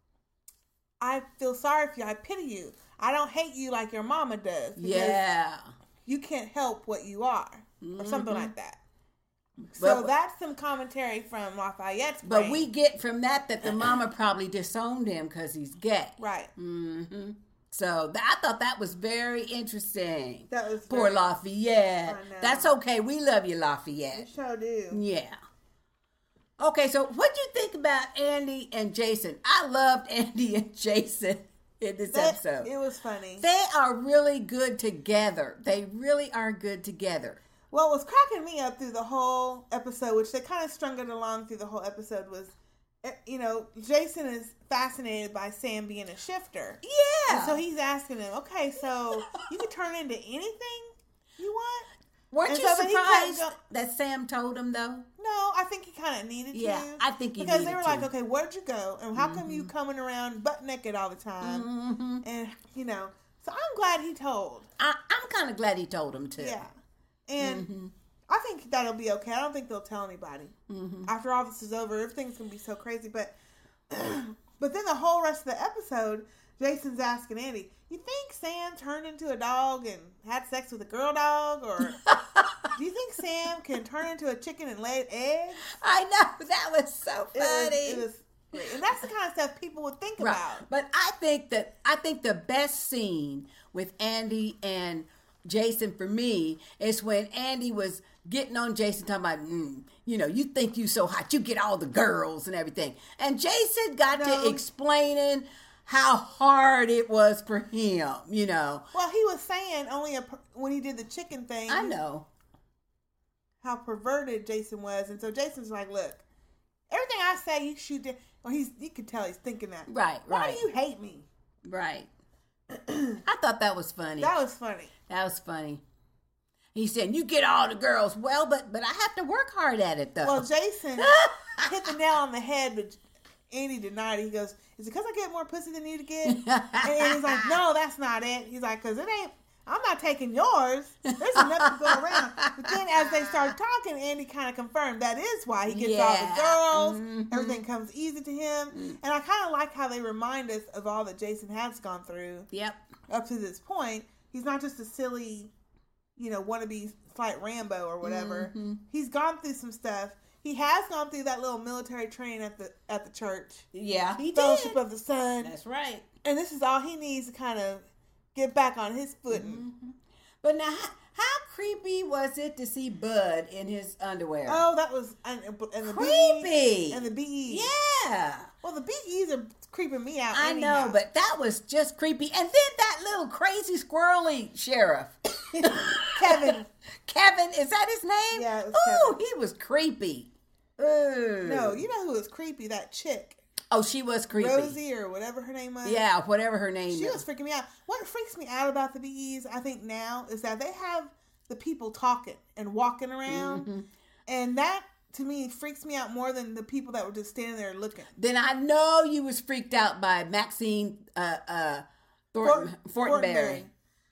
"I feel sorry for you. I pity you. I don't hate you like your mama does. Yeah. You can't help what you are." Mm-hmm. Or something like that. But, so that's some commentary from Lafayette's brain. But we get from that that the mama probably disowned him because he's gay. Right. Mm-hmm. So th- I thought that was very interesting. That was poor very, Lafayette. That's okay. We love you, Lafayette. We sure do. Yeah. Okay, so what do you think about Andy and Jason? I loved Andy and Jason in this that, episode. It was funny. They are really good together. They really are good together. What was cracking me up through the whole episode, which they kind of strung it along through the whole episode, was, you know, Jason is fascinated by Sam being a shifter. Yeah. And so he's asking him, okay, so you can turn into anything you want? Weren't and you so surprised go, that Sam told him, though? No, I think he kind of needed yeah, to. Yeah, I think he because needed to. Because they were like, okay, where'd you go? And how mm-hmm. come you coming around butt naked all the time? Mm-hmm. And, you know, so I'm glad he told. I, I'm kind of glad he told him, too. Yeah. And mm-hmm. I think that'll be okay. I don't think they'll tell anybody. Mm-hmm. After all this is over, everything's going to be so crazy. But but then the whole rest of the episode, Jason's asking Andy, you think Sam turned into a dog and had sex with a girl dog? Or do you think Sam can turn into a chicken and lay eggs? I know. That was so funny. It was, it was great. And that's the kind of stuff people would think right. about. But I think that I think the best scene with Andy and Jason for me is when Andy was getting on Jason, talking about, mm, you know, you think you so hot, you get all the girls and everything. And Jason got No. to explaining how hard it was for him, you know. Well, he was saying only a, per- when he did the chicken thing. I know. How perverted Jason was. And so Jason's like, look, everything I say, you shoot it. Well, he's, you can tell he's thinking that. Right, Why right. do you hate me? Right. I thought that was funny. That was funny. That was funny. He said, you get all the girls. Well, but but I have to work hard at it, though. Well, Jason hit the nail on the head, but Andy denied it. He goes, is it because I get more pussy than you to get? And Andy's like, no, that's not it. He's like, because it ain't, I'm not taking yours. There's enough to go around. But then as they started talking, Andy kind of confirmed that is why he gets Yeah. all the girls. Mm-hmm. Everything comes easy to him. Mm. And I kind of like how they remind us of all that Jason has gone through Yep. up to this point. He's not just a silly, you know, wannabe slight Rambo or whatever. Mm-hmm. He's gone through some stuff. He has gone through that little military training at the at the church. Yeah, he Fellowship did. of the Sun. That's right. And this is all he needs to kind of get back on his footing. Mm-hmm. But now, how, how creepy was it to see Bud in his underwear? Oh, that was and, and the Creepy. B Es and the B Es. Yeah. Well, the B Es are creeping me out. I anyhow. know, but that was just creepy. And then that little crazy squirrely sheriff. Kevin. Kevin, is that his name? Yeah, it was Ooh, Kevin. he was creepy. Ooh. No, you know who was creepy? That chick, Oh, she was creepy. Rosie or whatever her name was. Yeah, whatever her name She is. was freaking me out. What freaks me out about the B Es, I think now, is that they have the people talking and walking around. Mm-hmm. And that, to me, freaks me out more than the people that were just standing there looking. Then I know you was freaked out by Maxine uh, uh, Thornton, Fort- Fortenberry.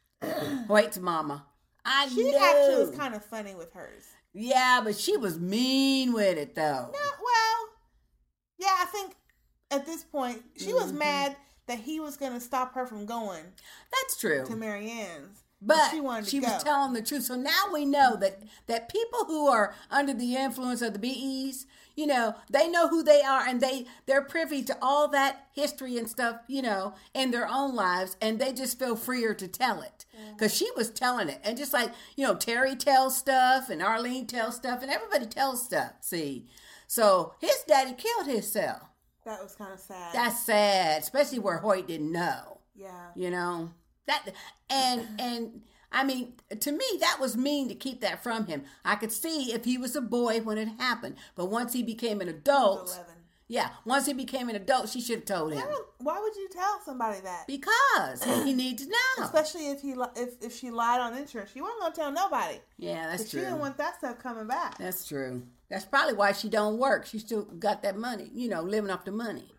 White's mama. I She know. actually was kind of funny with hers. Yeah, but she was mean with it, though. No, well, yeah, I think at this point, she was Mm-hmm. mad that he was going to stop her from going That's true. to Marianne's. But she wanted to she go. was telling the truth. So now we know that, that people who are under the influence of the B Es, you know, they know who they are and they, they're privy to all that history and stuff, you know, in their own lives. And they just feel freer to tell it. Because she was telling it. And just like, you know, Terry tells stuff and Arlene tells stuff and everybody tells stuff, see. So his daddy killed himself. That was kind of sad. That's sad, especially where Hoyt didn't know. yeah. You know that, and and I mean, to me, that was mean to keep that from him. I could see if he was a boy when it happened, but once he became an adult, eleven. yeah, once he became an adult, she should have told him Why would- Why would you tell somebody that? because he needs to know. Especially if he li- if if she lied on insurance, she wasn't gonna tell nobody. Yeah, that's 'Cause she didn't true. want that stuff coming back. That's true. That's probably why she don't work. She still got that money, you know, living off the money.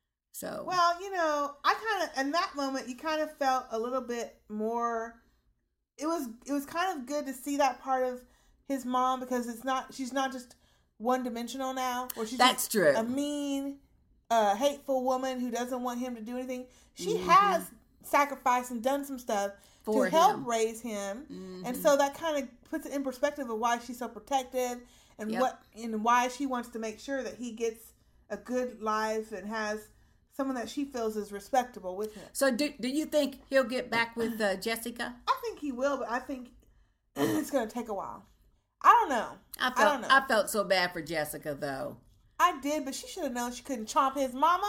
So Well, you know, I kind of in that moment you kind of felt a little bit more. It was it was kind of good to see that part of his mom because it's not she's not just one dimensional now. Or she's That's just true. A mean, uh, hateful woman who doesn't want him to do anything. She Mm-hmm. has sacrificed and done some stuff For to help him. raise him, Mm-hmm. and so that kind of puts it in perspective of why she's so protective and Yep. what and why she wants to make sure that he gets a good life and has someone that she feels is respectable with him. so do do you think he'll get back with uh, Jessica? I think he will, but I think it's going to take a while. I don't know. I I felt don't know. I felt so bad for Jessica though. I did, but she should have known she couldn't chomp his mama.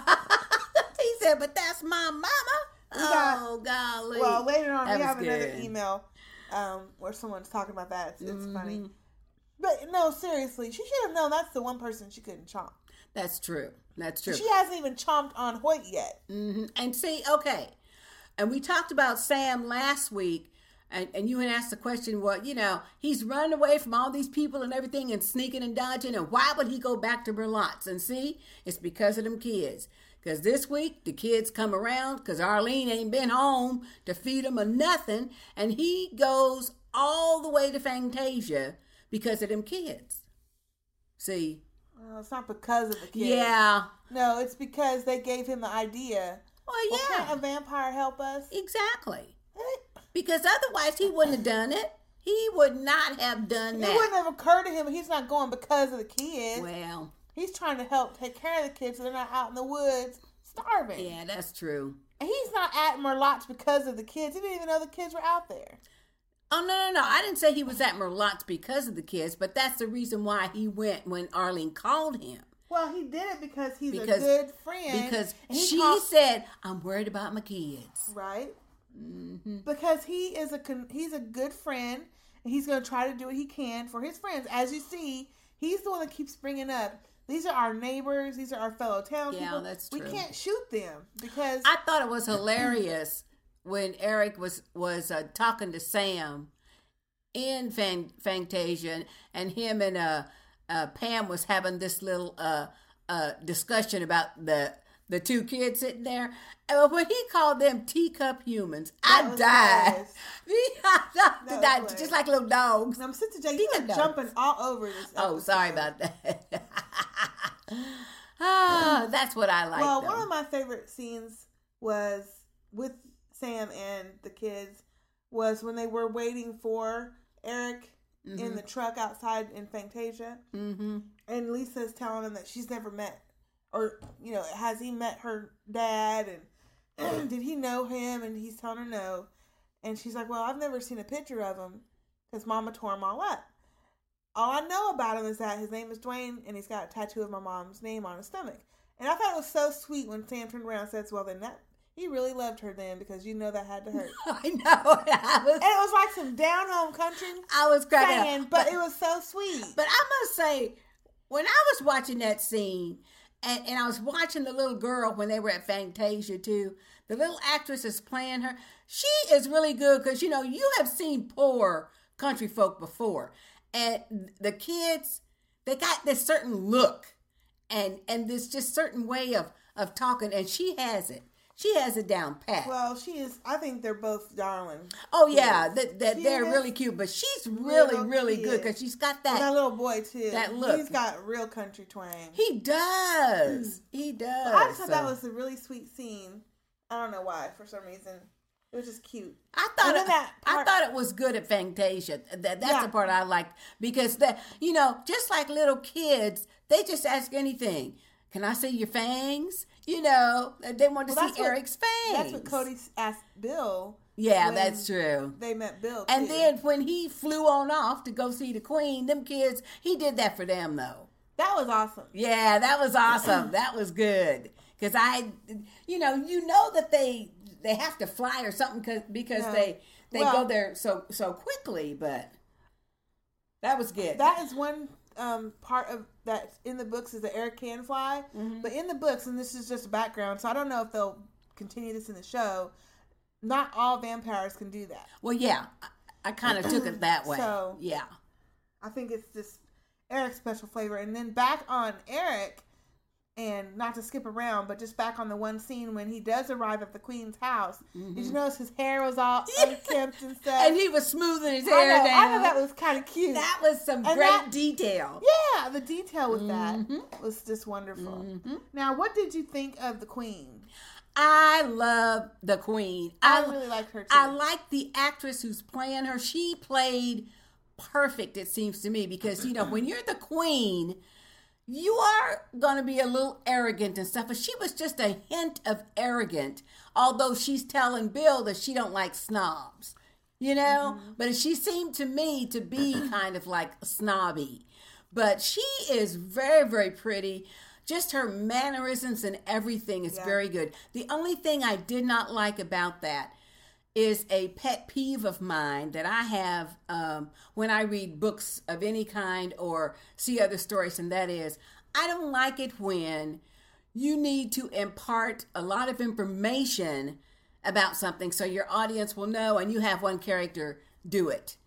He said, "But that's my mama." got- Oh golly! Well, later on, That we was have another good. email um, where someone's talking about that. It's, it's Mm-hmm. funny. But no, seriously, she should have known that's the one person she couldn't chomp. That's true. That's true. She hasn't even chomped on Hoyt yet. hmm And see, okay, and we talked about Sam last week, and, and you had asked the question, well, you know, he's running away from all these people and everything and sneaking and dodging, and why would he go back to Berlots? And see, it's because of them kids. Because this week, the kids come around because Arlene ain't been home to feed them or nothing, and he goes all the way to Fantasia because of them kids. See? Well, it's not because of the kids. Yeah. No, it's because they gave him the idea. Well, Well, yeah. can't a vampire help us? Exactly. It, Because otherwise he wouldn't have done it. He would not have done it that. wouldn't have occurred to him. He's not going because of the kids. Well, He's trying to help take care of the kids so they're not out in the woods starving. yeah, that's true. And he's not at Merlotte's because of the kids. He didn't even know the kids were out there. Oh, no, no, no. I didn't say he was at Merlotte's because of the kids, but that's the reason why he went when Arlene called him. Well, he did it because he's because, a good friend. Because she called, said, I'm worried about my kids. Right. Mm-hmm. Because he is a he's a good friend, and he's going to try to do what he can for his friends. As you see, he's the one that keeps bringing up, these are our neighbors, these are our fellow townspeople. Yeah, that's true. We can't shoot them because... I thought it was hilarious when Eric was, was uh, talking to Sam in Fang, Fantasia, and him and uh, uh, Pam was having this little uh, uh, discussion about the the two kids sitting there. And when he called them teacup humans, that I died. I died hilarious. Just like little dogs. Now, Sister J, you are jumping all over this episode. Oh, sorry about that. Oh, that's what I like. Well, though. one of my favorite scenes was with Sam and the kids was when they were waiting for Eric mm-hmm. in the truck outside in Fantasia. Mm-hmm. And Lisa's telling him that she's never met, or, you know, has he met her dad? And did he know him? And he's telling her no. And she's like, well, I've never seen a picture of him because Mama tore him all up. All I know about him is that his name is Dwayne, and he's got a tattoo of my mom's name on his stomach. And I thought it was so sweet when Sam turned around and says, well, then that, he really loved her then, because you know that had to hurt. I know. I was, and it was like some down-home country I was cracking saying, up. But, but it was so sweet. But I must say, when I was watching that scene, and, and I was watching the little girl when they were at Fantasia too, the little actress is playing her. She is really good because, you know, you have seen poor country folk before. And the kids, they got this certain look and and this just certain way of, of talking, and she has it. She has it down pat. Well, she is, I think they're both darling. Oh, yeah, that, that they're really cute, but she's really, really good because she's got that. And that little boy, too. That look. He's got real country twang. He does. He does. I just thought so. that was a really sweet scene. I don't know why, for some reason. It was just cute. I thought it, that part, I thought it was good at Fantasia. That that's yeah. the part I liked because that you know, just like little kids, they just ask anything. Can I see your fangs? You know, they want to well, see what, Eric's fangs. That's what Cody asked Bill. Yeah, that's true. They met Bill, too. And then when he flew on off to go see the Queen, them kids, he did that for them though. That was awesome. Yeah, that was awesome. That was good because I, you know, you know that they. They have to fly or something cause, because no. they they well, go there so so quickly, but that was good. That is one um, part of that in the books is that Eric can fly, mm-hmm. but in the books, and this is just a background, so I don't know if they'll continue this in the show. Not all vampires can do that. Well, yeah, I, I kind of took it that way. So yeah, I think it's just Eric's special flavor, and then back on Eric. And not to skip around, but just back on the one scene when he does arrive at the Queen's house. Mm-hmm. Did you notice his hair was all unkempt and stuff? And he was smoothing his hair I know, down. I thought that was kind of cute. That was some and great that, detail. Yeah, the detail with mm-hmm. that was just wonderful. Mm-hmm. Now, what did you think of the Queen? I love the Queen. I, I really liked her too. I like the actress who's playing her. She played perfect, it seems to me, because, you know, when you're the Queen, you are going to be a little arrogant and stuff, but she was just a hint of arrogant, although she's telling Bill that she don't like snobs, you know? Mm-hmm. But she seemed to me to be kind of like snobby. But she is very, very pretty. Just her mannerisms and everything is yeah. very good. The only thing I did not like about that is a pet peeve of mine that I have um, when I read books of any kind or see other stories, and that is, I don't like it when you need to impart a lot of information about something so your audience will know, and you have one character do it.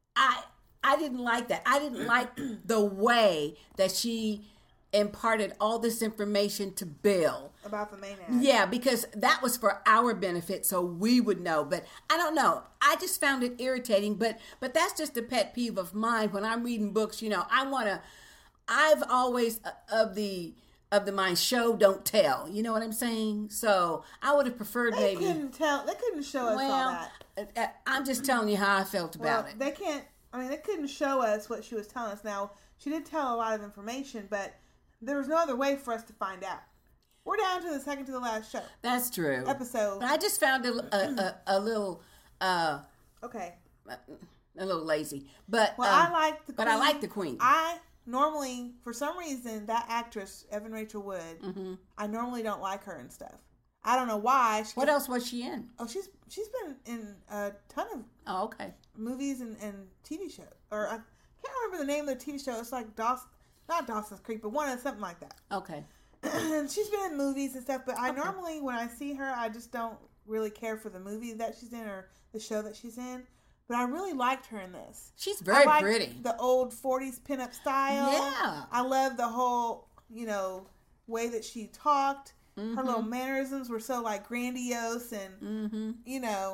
I I didn't like that. I didn't like the way that she imparted all this information to Bill. About the main act. Yeah, because that was for our benefit, so we would know. But I don't know. I just found it irritating. But but that's just a pet peeve of mine. When I'm reading books, you know, I want to. I've always uh, of the of the mind show don't tell. You know what I'm saying? So I would have preferred they maybe. They couldn't tell. They couldn't show us well, all that. I'm just telling you how I felt about well, it. They can't. I mean, they couldn't show us what she was telling us. Now she did tell a lot of information, but there was no other way for us to find out. We're down to the second to the last show. That's true. Episode. But I just found it a, a, a little... Uh, okay. A little lazy. But well, um, I like the But queen. I like the queen. I normally, for some reason, that actress, Evan Rachel Wood, mm-hmm. I normally don't like her and stuff. I don't know why. She what gets, else was she in? Oh, she's she's been in a ton of oh, okay. movies and, and T V shows. Or I can't remember the name of the T V show. It's like Dawson, not Dawson's Creek, but one of something like that. Okay. And she's been in movies and stuff, but I okay. normally, when I see her, I just don't really care for the movie that she's in or the show that she's in. But I really liked her in this. She's very I pretty. The old forties pinup style. Yeah. I love the whole, you know, way that she talked. Mm-hmm. Her little mannerisms were so like grandiose and, mm-hmm. you know.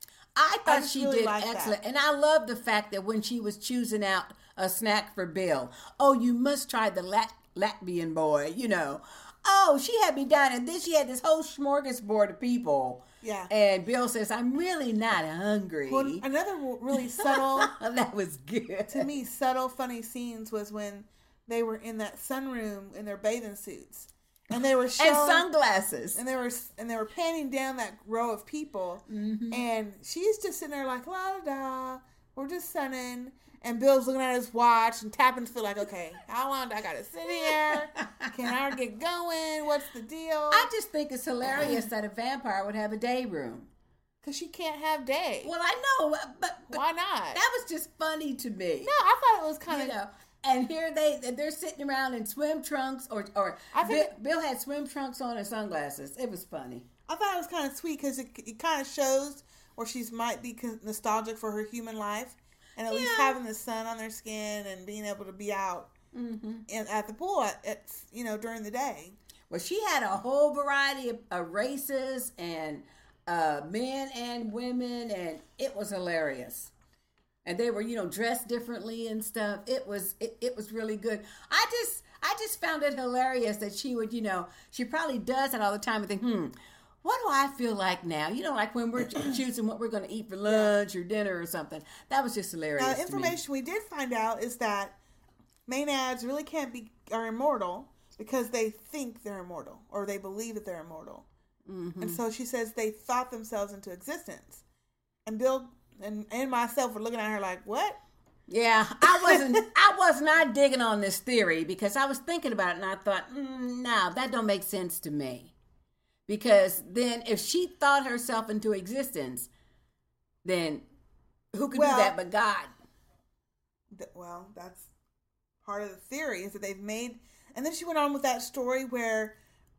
I thought I she really did that. excellent. And I love the fact that when she was choosing out a snack for Bill, oh, you must try the Lat- Latvian boy, you know. Oh, she had me down, and then she had this whole smorgasbord of people. Yeah. And Bill says, I'm really not hungry. Well, another really subtle, that was good. to me, subtle, funny scenes was when they were in that sunroom in their bathing suits. And they were showing, and sunglasses. And they were and they were panning down that row of people. Mm-hmm. And she's just sitting there like, la da da, we're just sunning. And Bill's looking at his watch and tapping to feel like, okay, how long do I got to sit here? Can I get going? What's the deal? I just think it's hilarious that a vampire would have a day room. Because she can't have day. Well, I know, but, but why not? That was just funny to me. No, I thought it was kind of... You know, and here they, they're sitting around in swim trunks, or, or I think Bill, Bill had swim trunks on and sunglasses. It was funny. I thought it was kind of sweet because it, it kind of shows where she might be nostalgic for her human life. And at yeah. least having the sun on their skin and being able to be out mm-hmm. in, at the pool, at, at, you know, during the day. Well, she had a whole variety of, of races and uh, men and women, and it was hilarious. And they were, you know, dressed differently and stuff. It was, it, it was really good. I just, I just found it hilarious that she would, you know, she probably does it all the time and think, hmm. What do I feel like now? You know, like when we're choosing what we're going to eat for lunch or dinner or something. That was just hilarious. Now, the information we did find out is that Maenads really can't be are immortal because they think they're immortal or they believe that they're immortal. Mm-hmm. And so she says they thought themselves into existence. And Bill and, and myself were looking at her like, what? Yeah, I wasn't. I was not digging on this theory because I was thinking about it and I thought, mm, no, that don't make sense to me. Because then if she thought herself into existence, then who could well, do that but God? Th- well, that's part of the theory is that they've made... And then she went on with that story where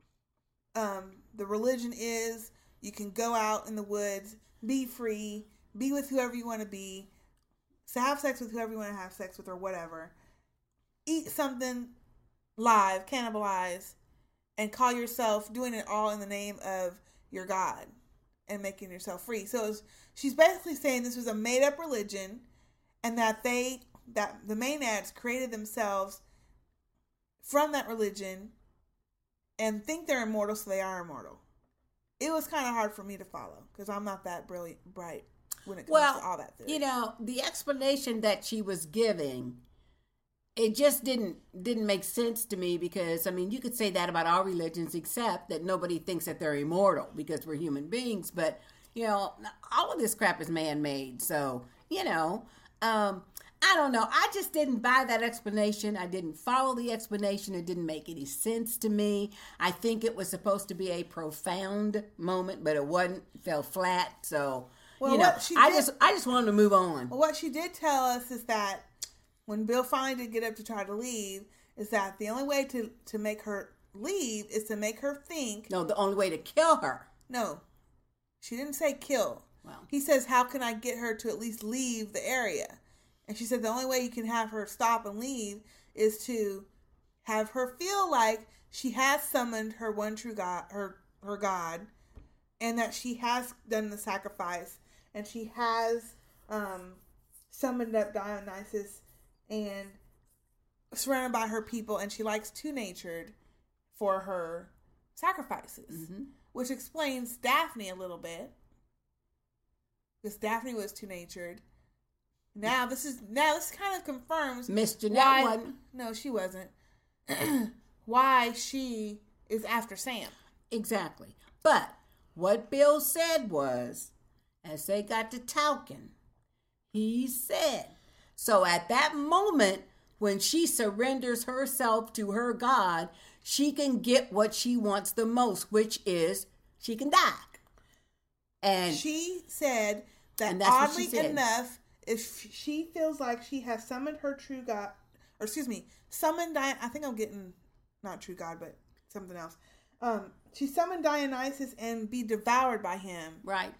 um, the religion is you can go out in the woods, be free, be with whoever you want to be, so have sex with whoever you want to have sex with or whatever, eat something live, cannibalize, and call yourself, doing it all in the name of your God and making yourself free. So was, she's basically saying this was a made up religion and that they, that the Maenads created themselves from that religion and think they're immortal, so they are immortal. It was kind of hard for me to follow because I'm not that brilliant, bright when it comes well, to all that theory. You know, the explanation that she was giving, it just didn't didn't make sense to me because, I mean, you could say that about all religions except that nobody thinks that they're immortal because we're human beings. But, you know, all of this crap is man-made. So, you know, um, I don't know. I just didn't buy that explanation. I didn't follow the explanation. It didn't make any sense to me. I think it was supposed to be a profound moment, but it wasn't. It fell flat. So, well, you know, I did, just I just wanted to move on. Well, what she did tell us is that when Bill finally did get up to try to leave, is that the only way to, to make her leave is to make her think... No, the only way to kill her. No. She didn't say kill. Wow. He says, how can I get her to at least leave the area? And she said the only way you can have her stop and leave is to have her feel like she has summoned her one true God, her, her God, and that she has done the sacrifice, and she has um, summoned up Dionysus and surrounded by her people, and she likes two-natured for her sacrifices, mm-hmm. which explains Daphne a little bit, because Daphne was two-natured. Now this is now this kind of confirms Miss Jeanette why, wasn't. No, she wasn't. Why she is after Sam. Exactly. But what Bill said was, as they got to talking, he said, so at that moment, when she surrenders herself to her God, she can get what she wants the most, which is she can die. And she said that and that's what oddly she said. enough, if she feels like she has summoned her true God, or excuse me, summoned Dion, I think I'm getting not true God, but something else. Um, she summoned Dionysus and be devoured by him. Right.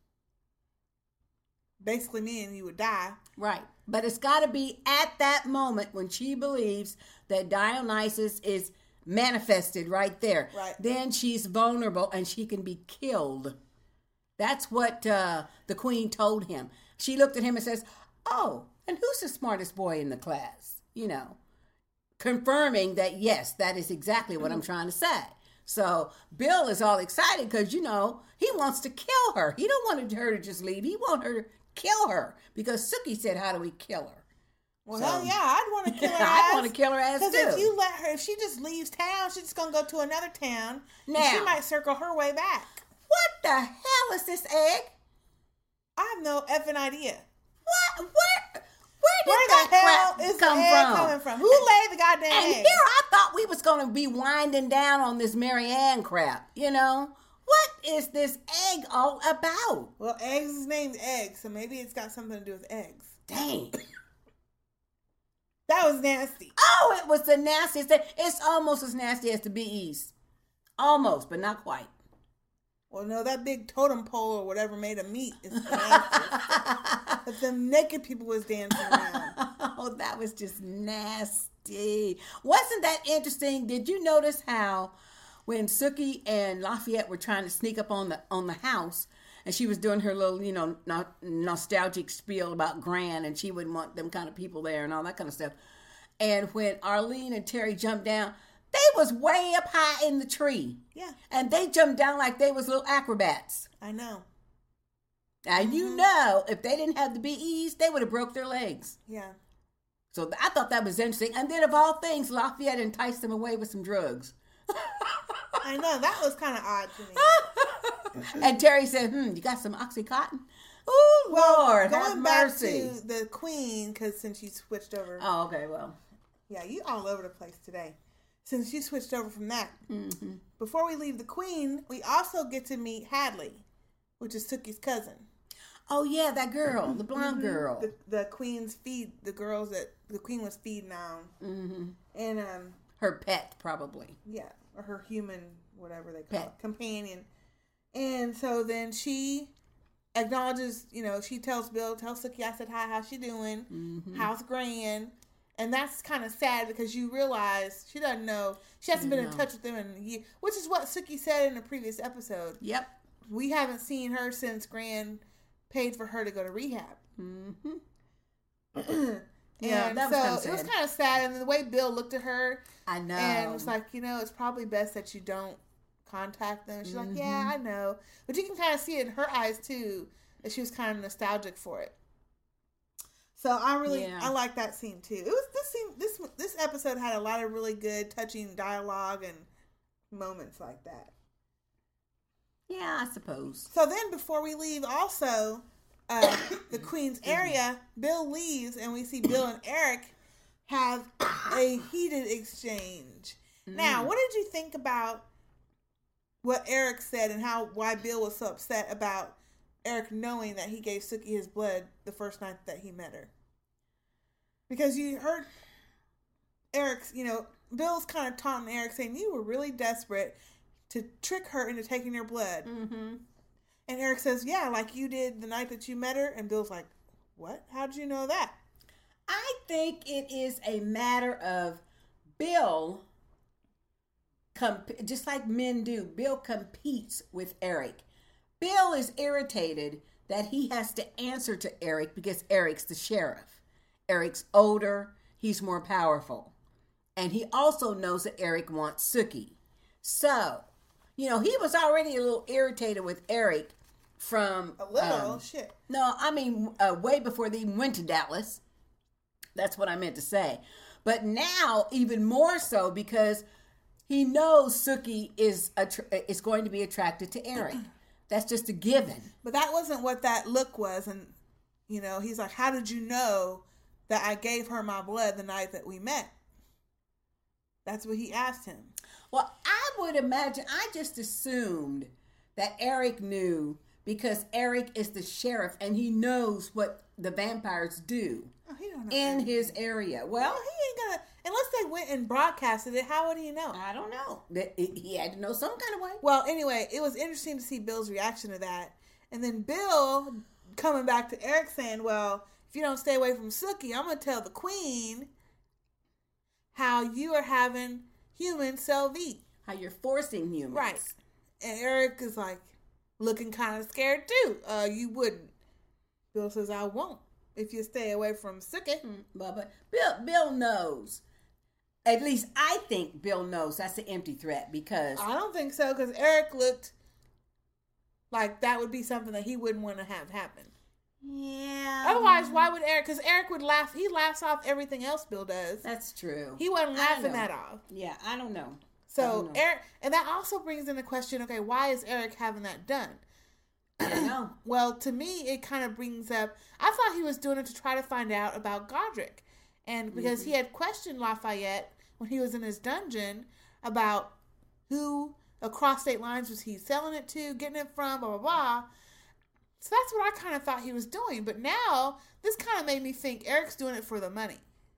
Basically meaning you would die. Right. But it's got to be at that moment when she believes that Dionysus is manifested right there. Right. Then she's vulnerable and she can be killed. That's what uh, the queen told him. She looked at him and says, oh, and who's the smartest boy in the class? You know, confirming that, yes, that is exactly what I'm trying to say. So Bill is all excited because, you know, he wants to kill her. He don't want her to just leave. He wants her to kill her because Sookie said, how do we kill her? Well, So- hell yeah, I'd want to kill her I'd ass. want to kill her ass Because too. if you let her, if she just leaves town, she's just going to go to another town. And Now- she might circle her way back. What the hell is this egg? I have no effing idea. What? Where? Where did Where that the hell crap is the come egg from? coming from? Who laid the goddamn And egg? here I thought we was going to be winding down on this Marianne crap, you know? What is this egg all about? Well, eggs is named Egg, so maybe it's got something to do with eggs. Dang. That was nasty. Oh, it was the nastiest thing. It's almost as nasty as the B Es. Almost, but not quite. Well, no, that big totem pole or whatever made of meat is nasty. But them naked people was dancing around. Oh, that was just nasty. Wasn't that interesting? Did you notice how when Sookie and Lafayette were trying to sneak up on the on the house, and she was doing her little, you know, no, nostalgic spiel about Gran, and she wouldn't want them kind of people there and all that kind of stuff. And when Arlene and Terry jumped down, they was way up high in the tree. Yeah, And they jumped down like they was little acrobats. I know. Now, you know, if they didn't have the B Es, they would have broke their legs. Yeah. So I thought that was interesting. And then, of all things, Lafayette enticed them away with some drugs. I know. That was kind of odd to me. And Terry said, hmm, you got some Oxycontin? Oh, Lord, have Going back mercy. to the queen, because since you switched over. Oh, okay, well. Yeah, you all over the place today. Since you switched over from that. Mm-hmm. Before we leave the queen, we also get to meet Hadley, which is Sookie's cousin. Oh, yeah, that girl, the blonde Mm-hmm. girl. The, the queen's feed, the girls that the queen was feeding on. Mm-hmm. And, um, Her pet, probably. yeah, or her human, whatever they call Pet. it, companion. And so then she acknowledges, you know, she tells Bill, tell Sookie I said hi, how's she doing? Mm-hmm. How's Gran? And that's kind of sad because you realize she doesn't know, she hasn't been in No. touch with them in a year, which is what Sookie said in the previous episode. Yep. We haven't seen her since Gran paid for her to go to rehab. Mm-hmm. And Yeah, that was so kinda sad. it was kind of sad. And the way Bill looked at her I know. and was like, you know, it's probably best that you don't contact them. She's like, yeah, I know. But you can kind of see it in her eyes, too, that she was kind of nostalgic for it. So I really, Yeah. I like that scene, too. It was this scene, this this episode had a lot of really good, touching dialogue and moments like that. Yeah, I suppose. So then, before we leave, also, uh, the Queen's area, Bill leaves, and we see Bill and Eric have a heated exchange. Now, what did you think about what Eric said and how why Bill was so upset about Eric knowing that he gave Sookie his blood the first night that he met her? Because you heard Eric's, you know, Bill's kind of taunting Eric, saying, you were really desperate to trick her into taking your blood. Mm-hmm. And Eric says, yeah, like you did the night that you met her. And Bill's like, what? How did you know that? I think it is a matter of Bill, comp- just like men do, Bill competes with Eric. Bill is irritated that he has to answer to Eric because Eric's the sheriff. Eric's older, he's more powerful. And he also knows that Eric wants Sookie. So, you know, he was already a little irritated with Eric from... A little? um, Shit. No, I mean, uh, way before they even went to Dallas. That's what I meant to say. But now, even more so, because he knows Sookie is attra- is going to be attracted to Eric. That's just a given. But that wasn't what that look was. And, you know, he's like, how did you know that I gave her my blood the night that we met? That's what he asked him. Well, I would imagine, I just assumed that Eric knew because Eric is the sheriff and he knows what the vampires do oh, he don't know in anything. his area. Well, well, he ain't gonna, unless they went and broadcasted it, how would he know? I don't know. He had to know some kind of way. Well, anyway, it was interesting to see Bill's reaction to that. And then Bill coming back to Eric saying, well, if you don't stay away from Sookie, I'm going to tell the queen how you are having humans sell V. How you're forcing humans. Right. And Eric is like looking kind of scared too. Uh, you wouldn't. Bill says, I won't if you stay away from Sookie. Mm, but, but Bill, Bill knows. At least I think Bill knows that's an empty threat because... I don't think so because Eric looked like that would be something that he wouldn't want to have happen. Yeah. Otherwise, why would Eric? Because Eric would laugh. He laughs off everything else Bill does. That's true. He wasn't laughing that off. Yeah, I don't know. So don't know. Eric, and that also brings in the question: okay, why is Eric having that done? I don't know. Well, to me, it kind of brings up. I thought he was doing it to try to find out about Godric, and because mm-hmm. he had questioned Lafayette when he was in his dungeon about who across state lines was he selling it to, getting it from, blah blah blah. So that's what I kind of thought he was doing. But now, this kind of made me think Eric's doing it for the money.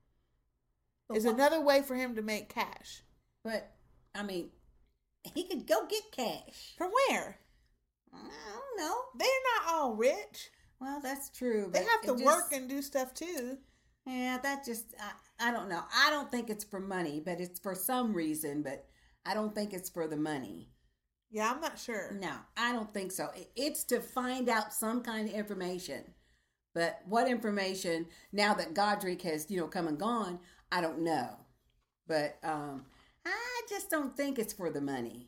It's another way for him to make cash. But, I mean, he could go get cash. From where? I don't know. They're not all rich. Well, that's true. They but have to just, work and do stuff too. Yeah, that just, I, I don't know. I don't think it's for money, but it's for some reason. But I don't think it's for the money. Yeah, I'm not sure. No, I don't think so. It's to find out some kind of information. But what information, now that Godric has, you know, come and gone, I don't know. But um, I just don't think it's for the money.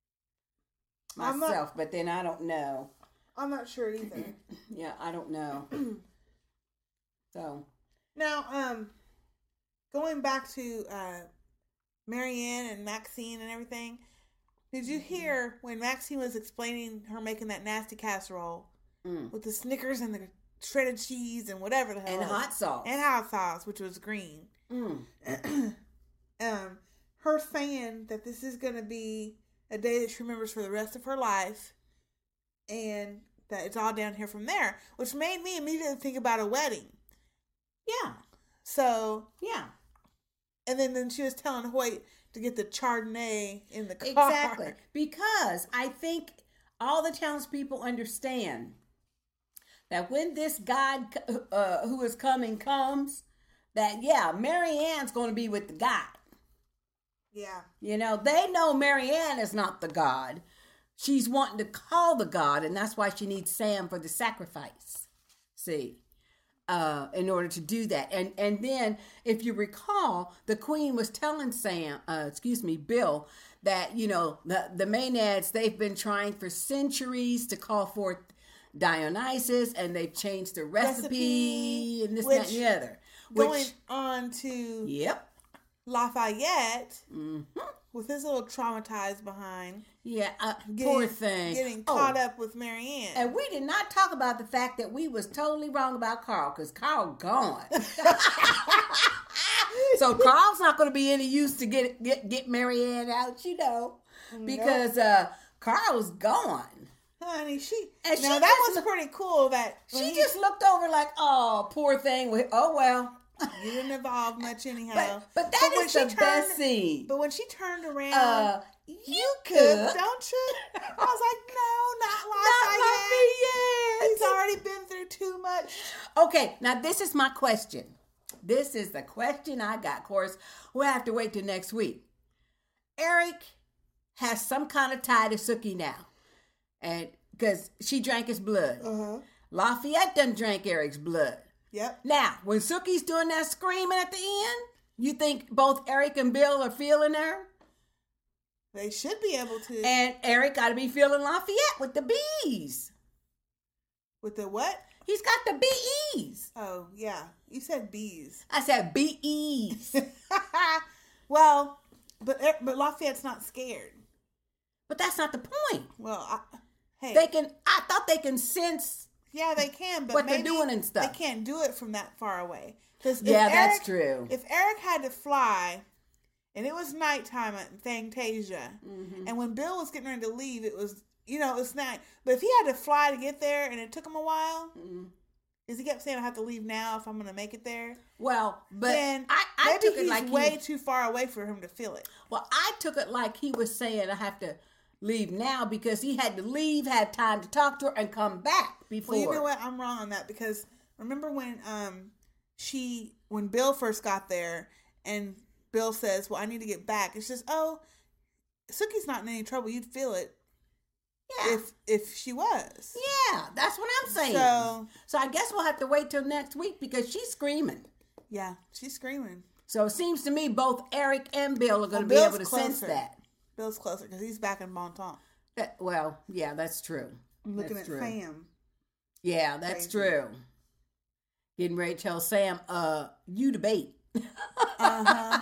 Myself, not, but then I don't know. I'm not sure either. Yeah, I don't know. So. Now, um, going back to uh, Marianne and Maxine and everything, did you hear when Maxine was explaining her making that nasty casserole mm. with the Snickers and the shredded cheese and whatever the hell? And hot sauce. And hot sauce, which was green. Mm. um, her saying that this is going to be a day that she remembers for the rest of her life and that it's all down here from there, which made me immediately think about a wedding. Yeah. So. Yeah. And then, then she was telling Hoyt to get the Chardonnay in the car. Exactly. Because I think all the townspeople understand that when this God uh, who is coming comes, that, yeah, Marianne's going to be with the God. Yeah. You know, they know Marianne is not the God. She's wanting to call the God, and that's why she needs Sam for the sacrifice. See? Uh, in order to do that. And and then, if you recall, the queen was telling Sam, uh, excuse me, Bill, that, you know, the, the Maenads, they've been trying for centuries to call forth Dionysus, and they've changed the recipe, recipe and this, which, that, and the other. Going which, on to yep. Lafayette, mm-hmm. with his little traumatized behind. Yeah, uh, getting, poor thing. Getting caught oh. up with Marianne. And we did not talk about the fact that we was totally wrong about Carl, because Carl gone. So Carl's not going to be any use to get get get Marianne out, you know, because nope. uh, Carl's gone. Honey, she. And now she that was look, pretty cool. That she he, just looked over like, oh, poor thing. Oh well. You didn't evolve much anyhow. But, but that but is the turned, best scene. But when she turned around, uh, you, you could, don't you? I was like, no, not Lafayette. He's already been through too much. Okay, now this is my question. This is the question I got. Of course, we'll have to wait till next week. Eric has some kind of tie to Sookie now, and because she drank his blood. Uh-huh. Lafayette done drank Eric's blood. Yep. Now, when Sookie's doing that screaming at the end, you think both Eric and Bill are feeling her? They should be able to. And Eric got to be feeling Lafayette with the bees. With the what? He's got the bees. Oh, yeah. You said bees. I said bees. Well, But but Lafayette's not scared. But that's not the point. Well, I, hey, they can. I thought they can sense. Yeah, they can, but what maybe they're doing and stuff. They can't do it from that far away. Yeah, Eric, that's true. If Eric had to fly, and it was nighttime at Fantasia, mm-hmm. and when Bill was getting ready to leave, it was, you know, it's night. But if he had to fly to get there and it took him a while, mm-hmm. because he kept saying, I have to leave now if I'm going to make it there. Well, but then I, I maybe took he's it like way he, too far away for him to feel it. Well, I took it like he was saying, I have to leave now because he had to leave, had time to talk to her, and come back before. Well, you know what? I'm wrong on that because remember when um she when Bill first got there and Bill says, "Well, I need to get back." It's just, oh, Sookie's not in any trouble. You'd feel it. Yeah. If if she was. Yeah, that's what I'm saying. So so I guess we'll have to wait till next week because she's screaming. Yeah, she's screaming. So it seems to me both Eric and Bill are going to well, be able to closer. sense that. Bill's closer because he's back in Montauk. That, well, yeah, that's true. I'm looking that's at true. Sam. Yeah, that's Crazy. True. Getting ready to tell Sam, uh, you debate. Uh-huh.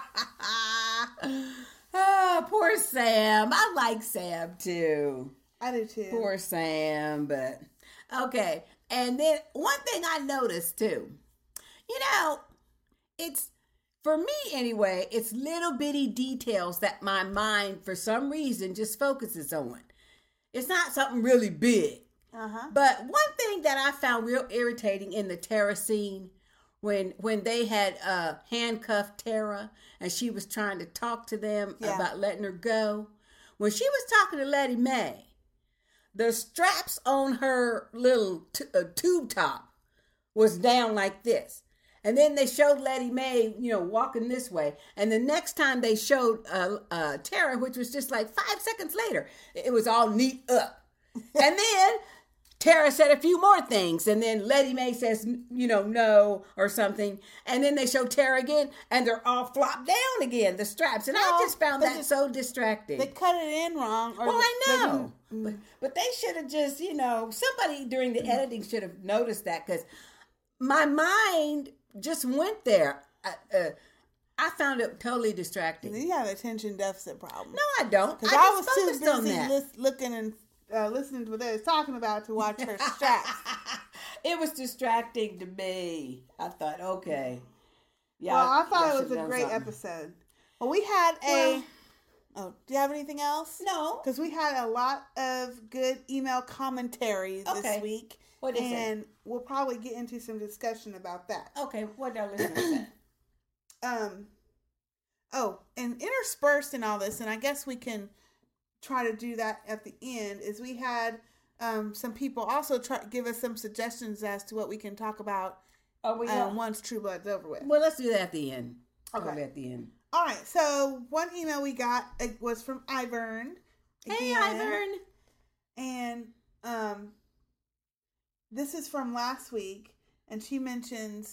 Oh, poor Sam. I like Sam too. I do too. Poor Sam, but okay. And then one thing I noticed too, you know, it's for me anyway, it's little bitty details that my mind for some reason just focuses on. It's not something really big. Uh-huh. But one thing that I found real irritating in the Tara scene, when when they had uh, handcuffed Tara and she was trying to talk to them yeah. about letting her go, when she was talking to Letty Mae, the straps on her little t- uh, tube top was down like this. And then they showed Letty Mae, you know, walking this way. And the next time they showed uh, uh, Tara, which was just like five seconds later, it was all neat up. And then Tara said a few more things. And then Letty Mae says, you know, no or something. And then they show Tara again, and they're all flopped down again, the straps. And no, I just found that just, so distracting. They cut it in wrong. Or well, I know. But, but they should have just, you know, somebody during the editing should have noticed that because my mind just went there. I, uh, I found it totally distracting. You have an attention deficit problem. No, I don't. Because I, I was too busy lis- looking and uh, listening to what they was talking about to watch her straps. It was distracting to me. I thought, okay. Yeah, well, I thought it was a great something. episode. Well, we had a... Well, oh, do you have anything else? No. Because we had a lot of good email commentaries okay. this week. What is and it? we'll probably get into some discussion about that. Okay, what are our listeners say? Um, oh, and interspersed in all this, and I guess we can try to do that at the end, is we had um, some people also try give us some suggestions as to what we can talk about oh, we um, once True Blood's over with. Well, let's do that at the end. Okay. Probably at the end. All right, so one email we got was from Ivern. Hey, Ivern. And um, this is from last week, and she mentions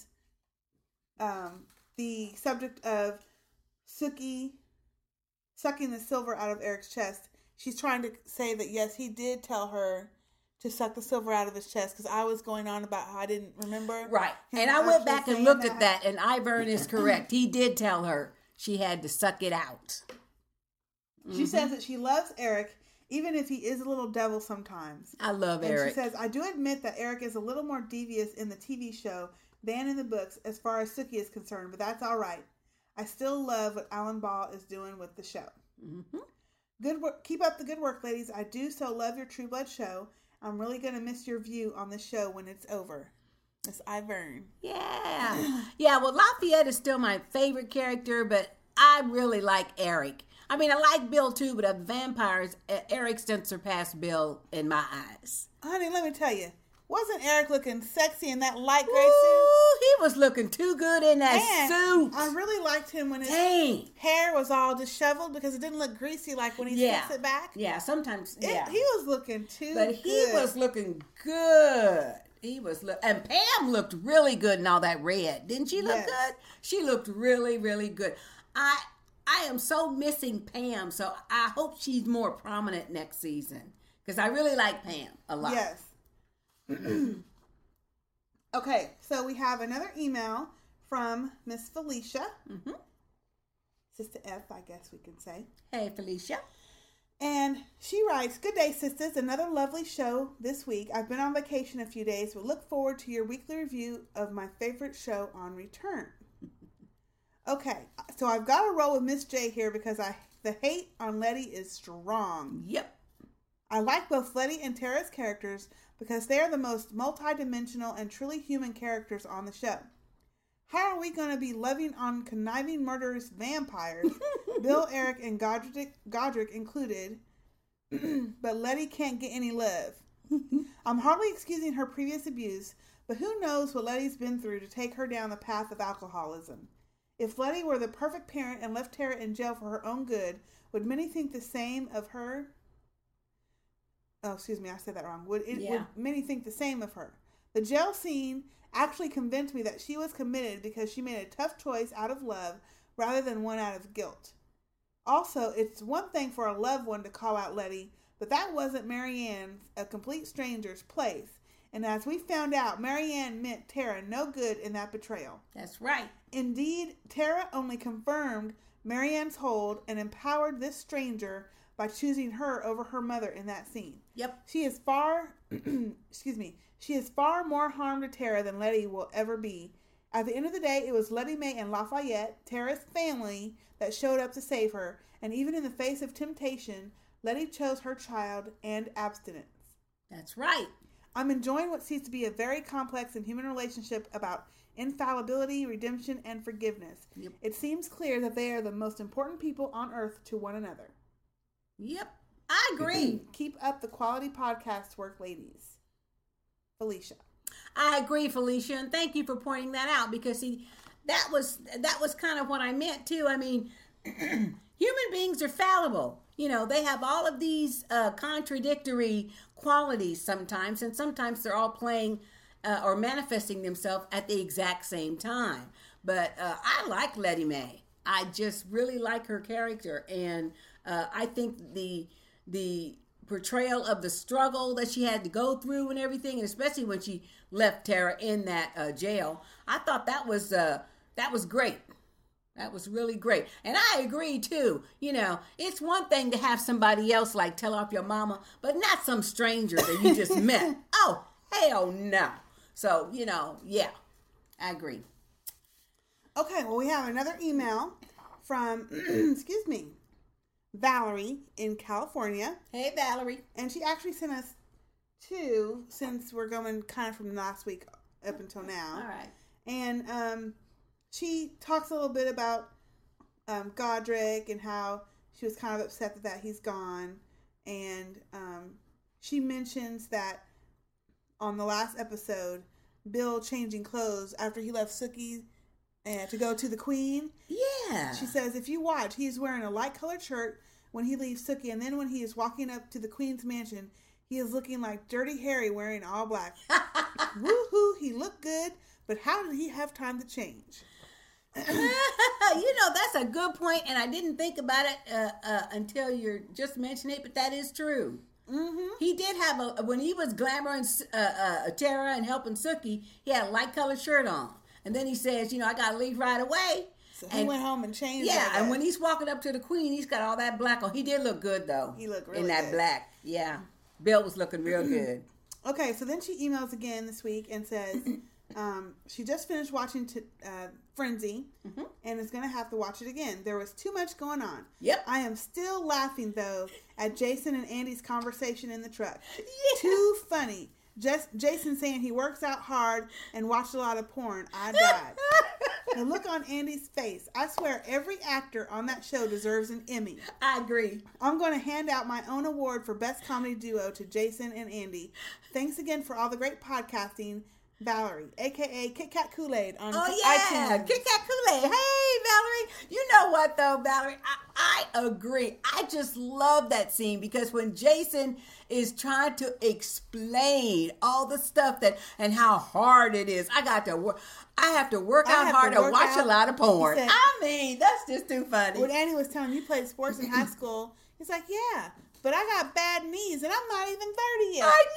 um, the subject of Sookie sucking the silver out of Eric's chest. She's trying to say that, yes, he did tell her to suck the silver out of his chest, because I was going on about how I didn't remember. Right. And I went back and looked that. at that, and Ivern is correct. He did tell her she had to suck it out. She mm-hmm. says that she loves Eric, even if he is a little devil sometimes. I love and Eric. She says, I do admit that Eric is a little more devious in the T V show than in the books as far as Sookie is concerned, but that's all right. I still love what Alan Ball is doing with the show. Mm-hmm. Good work. Keep up the good work, ladies. I do so love your True Blood show. I'm really going to miss your view on the show when it's over. It's Ivern. Yeah. Yeah, well, Lafayette is still my favorite character, but I really like Eric. I mean, I like Bill too, but of vampires, Eric still surpassed Bill in my eyes. Honey, let me tell you. Wasn't Eric looking sexy in that light gray Ooh, suit? He was looking too good in that and suit. I really liked him when his Dang. hair was all disheveled because it didn't look greasy like when he yeah. slicks it back. Yeah, sometimes, it, yeah. He was looking too but good. But he was looking good. He was, look, and Pam looked really good in all that red. Didn't she look yes. good? She looked really, really good. I I am so missing Pam, so I hope she's more prominent next season because I really like Pam a lot. Yes. Okay, so we have another email from Miss Felicia. Mm-hmm. Sister F, I guess we can say. Hey, Felicia. And she writes, "Good day, sisters. Another lovely show this week. I've been on vacation a few days, but look forward to your weekly review of my favorite show on return." Okay, so I've got to roll with Miss J here because I the hate on Letty is strong. Yep. I like both Letty and Tara's characters because they are the most multidimensional and truly human characters on the show. How are we going to be loving on conniving murderous vampires, Bill, Eric, and Godric, Godric included, but Letty can't get any love? I'm hardly excusing her previous abuse, but who knows what Letty's been through to take her down the path of alcoholism. If Letty were the perfect parent and left Tara in jail for her own good, would many think the same of her? Oh, excuse me, I said that wrong. Would, it, Yeah. would many think the same of her? The jail scene actually convinced me that she was committed because she made a tough choice out of love rather than one out of guilt. Also, it's one thing for a loved one to call out Letty, but that wasn't Marianne, a complete stranger's place. And as we found out, Marianne meant Tara no good in that betrayal. That's right. Indeed, Tara only confirmed Marianne's hold and empowered this stranger by choosing her over her mother in that scene. Yep. She is far, excuse me, she is far more harm to Tara than Letty will ever be. At the end of the day, it was Letty Mae and Lafayette, Tara's family, that showed up to save her. And even in the face of temptation, Letty chose her child and abstinence. That's right. I'm enjoying what seems to be a very complex and human relationship about infallibility, redemption, and forgiveness. Yep. It seems clear that they are the most important people on earth to one another. Yep. I agree. Keep up the quality podcast work, ladies. Felicia. I agree, Felicia, and thank you for pointing that out because see, that was that was kind of what I meant too. I mean, human beings are fallible. You know, they have all of these uh, contradictory qualities sometimes, and sometimes they're all playing uh, or manifesting themselves at the exact same time. But uh, I like Letty Mae. I just really like her character, and uh, I think the the portrayal of the struggle that she had to go through and everything, and especially when she left Tara in that uh, jail, I thought that was uh, that was great. That was really great. And I agree too. You know, it's one thing to have somebody else like tell off your mama, but not some stranger that you just met. Oh, hell no. So, you know, yeah, I agree. Okay, well, we have another email from, excuse me, Valerie in California. Hey, Valerie. And she actually sent us two since we're going kind of from last week up until now. All right. And um, she talks a little bit about um, Godric and how she was kind of upset that, that he's gone. And um, she mentions that on the last episode, Bill changing clothes after he left Sookie uh, to go to the Queen. Yeah. She says, if you watch, he's wearing a light colored shirt when he leaves Sookie, and then when he is walking up to the Queen's mansion, he is looking like Dirty Harry wearing all black. Woohoo, he looked good, but how did he have time to change? You know, that's a good point, and I didn't think about it uh, uh, until you're just mentioning it, but that is true. Mm-hmm. He did have a, when he was glamoring uh, uh, Tara and helping Sookie, he had a light colored shirt on. And then he says, you know, I got to leave right away. So he and, went home and changed. Yeah, that. and when he's walking up to the Queen, he's got all that black on. He did look good, though. He looked really in that good. black. Yeah. Bill was looking real good. Okay, so then she emails again this week and says um, she just finished watching t- uh, Frenzy Mm-hmm. and is going to have to watch it again. There was too much going on. Yep. I am still laughing, though, at Jason and Andy's conversation in the truck. Yeah. Too funny. Just Jason saying he works out hard and watched a lot of porn. I died. The look on Andy's face. I swear every actor on that show deserves an Emmy. I agree. I'm going to hand out my own award for Best Comedy Duo to Jason and Andy. Thanks again for all the great podcasting. Valerie, a k a. Kit Kat Kool-Aid on Oh, yeah. iTunes. Kit Kat Kool-Aid. Hey, Valerie. You know what, though, Valerie? I, I agree. I just love that scene because when Jason is trying to explain all the stuff that and how hard it is, I got to work. I have to work I out have hard to to work watch out. a lot of porn. He said- I mean, that's just too funny. When Andy was telling me he played sports in high school, he's like, yeah, but I got bad knees and I'm not even thirty yet. I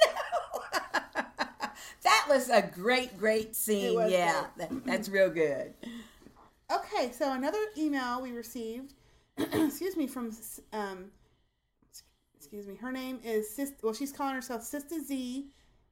know. That was a great, great scene. It was Yeah, that, that's real good. Okay, so another email we received, excuse me, from, um, excuse me, her name is, Sis, well, she's calling herself Sister Z,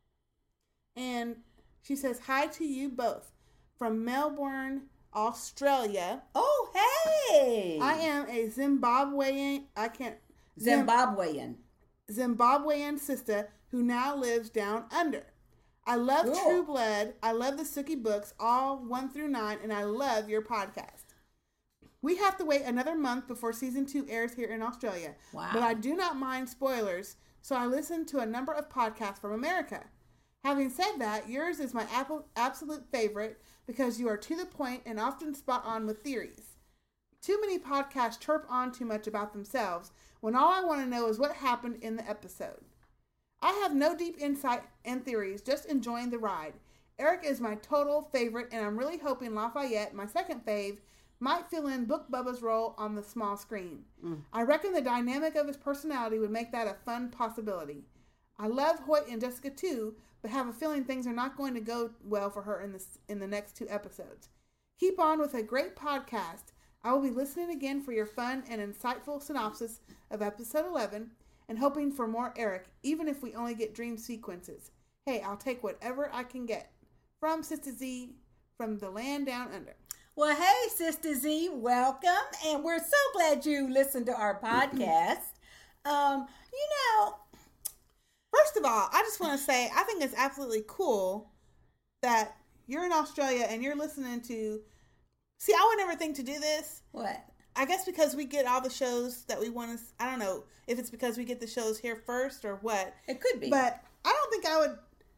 and she says, hi to you both from Melbourne, Australia. Oh, hey! I am a Zimbabwean, I can't, Zimbabwean. Zimbabwean sister who now lives down under. I love Cool. True Blood. I love the Sookie books, all one through nine, and I love your podcast. We have to wait another month before season two airs here in Australia. Wow. But I do not mind spoilers, so I listen to a number of podcasts from America. Having said that, yours is my ap- absolute favorite because you are to the point and often spot on with theories. Too many podcasts chirp on too much about themselves when all I want to know is what happened in the episode. I have no deep insight and theories, just enjoying the ride. Eric is my total favorite, and I'm really hoping Lafayette, my second fave, might fill in Book Bubba's role on the small screen. Mm. I reckon the dynamic of his personality would make that a fun possibility. I love Hoyt and Jessica too, but have a feeling things are not going to go well for her in the, in the next two episodes. Keep on with a great podcast. I will be listening again for your fun and insightful synopsis of episode eleven, and hoping for more Eric, even if we only get dream sequences. Hey, I'll take whatever I can get. From Sister Z, from the land down under. Well, hey, Sister Z, welcome. And we're so glad you listened to our podcast. um, you know, first of all, I just want to say, I think it's absolutely cool that you're in Australia and you're listening to, see, I would never think to do this. What? I guess because we get all the shows that we want to, I don't know if it's because we get the shows here first or what. It could be. But I don't think I would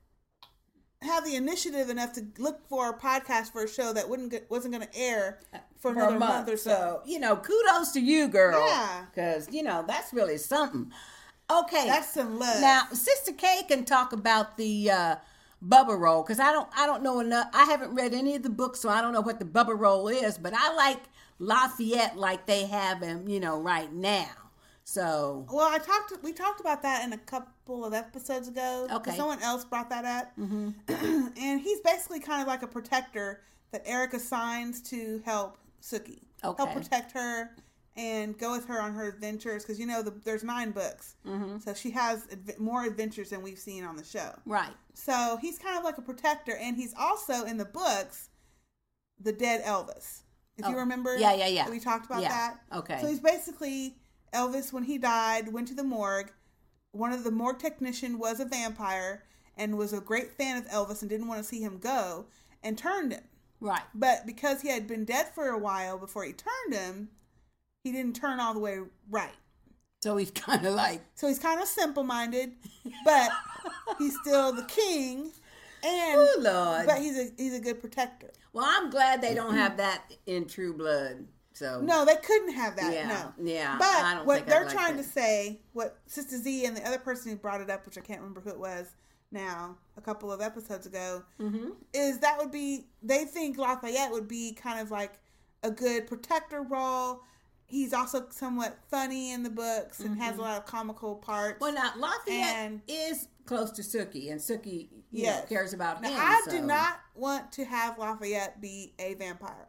have the initiative enough to look for a podcast for a show that wouldn't get, wasn't going to air for, for another month. month or so. So, you know, kudos to you, girl. Yeah. Because, you know, that's really something. Okay. That's some love. Now, Sister K can talk about the uh, Bubba Roll, because I don't, I don't know enough. I haven't read any of the books, so I don't know what the Bubba Roll is, but I like Lafayette like they have him, you know, right now. So, well, I talked. We talked about that in a couple of episodes ago. Okay, someone else brought that up, mm-hmm. and he's basically kind of like a protector that Eric assigns to help Sookie, okay. help protect her and go with her on her adventures. Because you know, the, there's nine books, mm-hmm. so she has adv- more adventures than we've seen on the show. Right. So he's kind of like a protector, and he's also in the books the dead Elvis. If oh. you remember, yeah, yeah, yeah, we talked about yeah. that. Okay. So he's basically Elvis, when he died, went to the morgue. One of the morgue technician was a vampire and was a great fan of Elvis and didn't want to see him go and turned him. Right. But because he had been dead for a while before he turned him, he didn't turn all the way right. So he's kind of like... So he's kind of simple-minded, but he's still the king. And, oh, Lord. But he's a he's a good protector. Well, I'm glad they don't have that in True Blood. So no, they couldn't have that. Yeah, no, yeah. But I don't what think they're like trying that. to say, what Sister Z and the other person who brought it up, which I can't remember who it was now, a couple of episodes ago, mm-hmm. is that would be they think Lafayette would be kind of like a good protector role. He's also somewhat funny in the books and mm-hmm. has a lot of comical parts. Well, now Lafayette and, is close to Sookie, and Sookie you yes. know, cares about now, him. I so. do not want to have Lafayette be a vampire.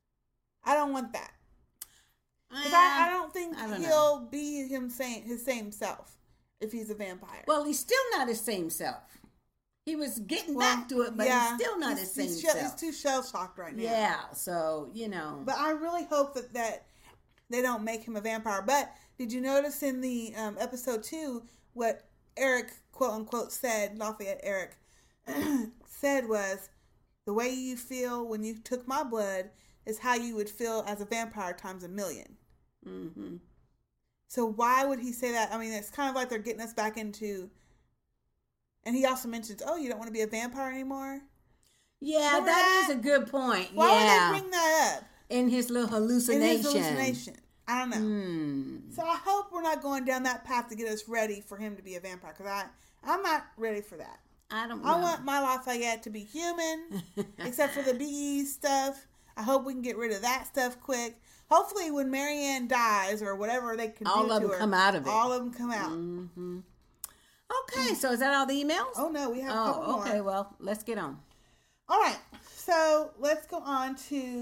I don't want that. Because uh, I, I don't think I don't he'll know. be him same, his same self if he's a vampire. Well, he's still not his same self. He was getting well, back to it, but yeah, he's still not he's, his same he's self. He's too shell-shocked right now. Yeah, so, you know. But I really hope that, that they don't make him a vampire. But did you notice in the um, episode two what Eric, quote-unquote, said, Lafayette Eric, said was, the way you feel when you took my blood is how you would feel as a vampire times a million. Mm-hmm. So why would he say that? I mean, it's kind of like they're getting us back into... And he also mentions, oh, you don't want to be a vampire anymore? Yeah, Remember that, that is a good point. Why yeah. would they bring that up? In his little hallucination. In his hallucination. I don't know. Mm. So I hope we're not going down that path to get us ready for him to be a vampire. Because I, I'm not ready for that. I don't know. I want my Lafayette to be human, except for the B E stuff. I hope we can get rid of that stuff quick. Hopefully when Marianne dies or whatever they can all do of to them her, come out of it. all of them come out. Mm-hmm. Okay, so is that all the emails? Oh, no, we have a oh, couple more. okay, well, let's get on. All right, so let's go on to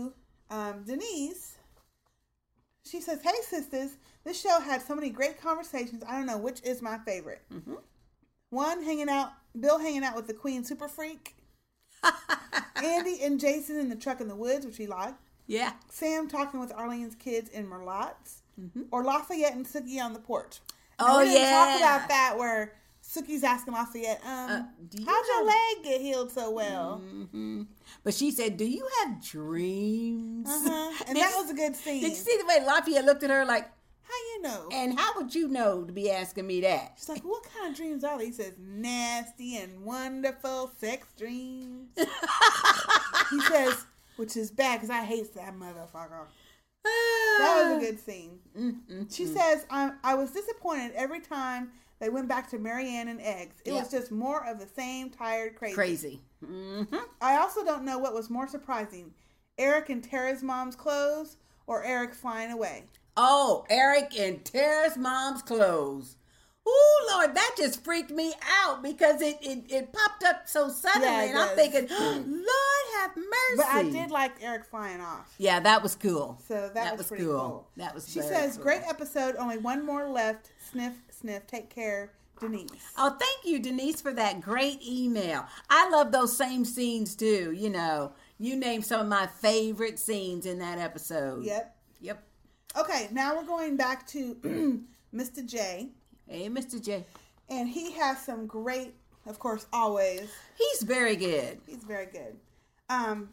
Um, Denise, she says, "Hey sisters, this show had so many great conversations. I don't know which is my favorite. Mm-hmm. One, hanging out, Bill hanging out with the Queen Super Freak. Andy and Jason in the truck in the woods, which he liked. Yeah. Sam talking with Arlene's kids in Merlot's. Mm-hmm. Or Lafayette and Sookie on the porch. Oh, we didn't yeah. talk about that where Sookie's asking Lafayette, um, uh, you how'd have... your leg get healed so well? Mm-hmm. But she said, do you have dreams? Uh-huh. And that was a good scene. Did you see the way Lafayette looked at her like, how you know? And how would you know to be asking me that? She's like, what kind of dreams are they? He says, nasty and wonderful sex dreams. He says, which is bad because I hate that motherfucker. That was a good scene. Mm-mm-mm. She says, I, I was disappointed every time they went back to Marianne and Eggs. It yep. was just more of the same tired crazy. Crazy. Mm-hmm. I also don't know what was more surprising, Eric and Tara's mom's clothes or Eric flying away. Oh, Eric and Tara's mom's clothes. Ooh, Lord, that just freaked me out because it, it, it popped up so suddenly. Yeah, and does. I'm thinking, oh, Lord have mercy. But I did like Eric flying off. Yeah, that was cool. So that, that was, was pretty cool. cool. That was She very says, cool. Great episode, only one more left. Sniff, sniff, take care, Denise. Oh, thank you, Denise, for that great email. I love those same scenes, too. You know, you named some of my favorite scenes in that episode. Yep. Yep. Okay, now we're going back to Mister J. Hey, Mister J. And he has some great, of course, always. He's very good. He's very good. Um.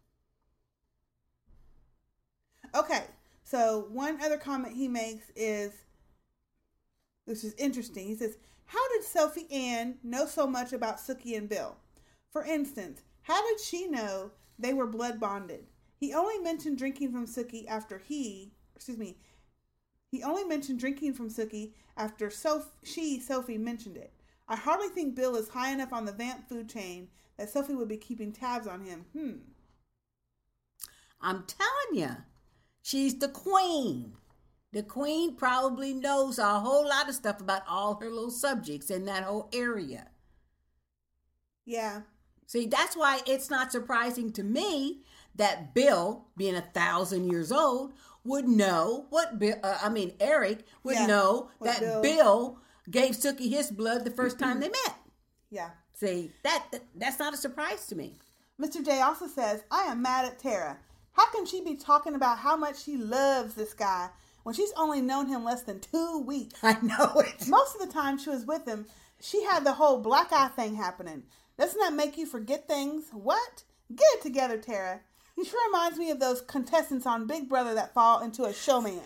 Okay, so one other comment he makes is, this is interesting. He says, how did Sophie Ann know so much about Sookie and Bill? For instance, how did she know they were blood bonded? He only mentioned drinking from Sookie after he, excuse me, he only mentioned drinking from Sookie after Soph- she, Sophie, mentioned it. I hardly think Bill is high enough on the vamp food chain that Sophie would be keeping tabs on him. Hmm. I'm telling you, she's the queen. The queen probably knows a whole lot of stuff about all her little subjects in that whole area. Yeah. See, that's why it's not surprising to me that Bill, being a thousand years old, would know what Bill, uh, I mean, Eric would yeah, know that Bill. Bill gave Sookie his blood the first time they met. Yeah. See, that, that that's not a surprise to me. Mister J also says, I am mad at Tara. How can she be talking about how much she loves this guy when she's only known him less than two weeks? I know it. Most of the time she was with him, she had the whole black eye thing happening. Doesn't that make you forget things? What? Get it together, Tara. She reminds me of those contestants on Big Brother that fall into a showman.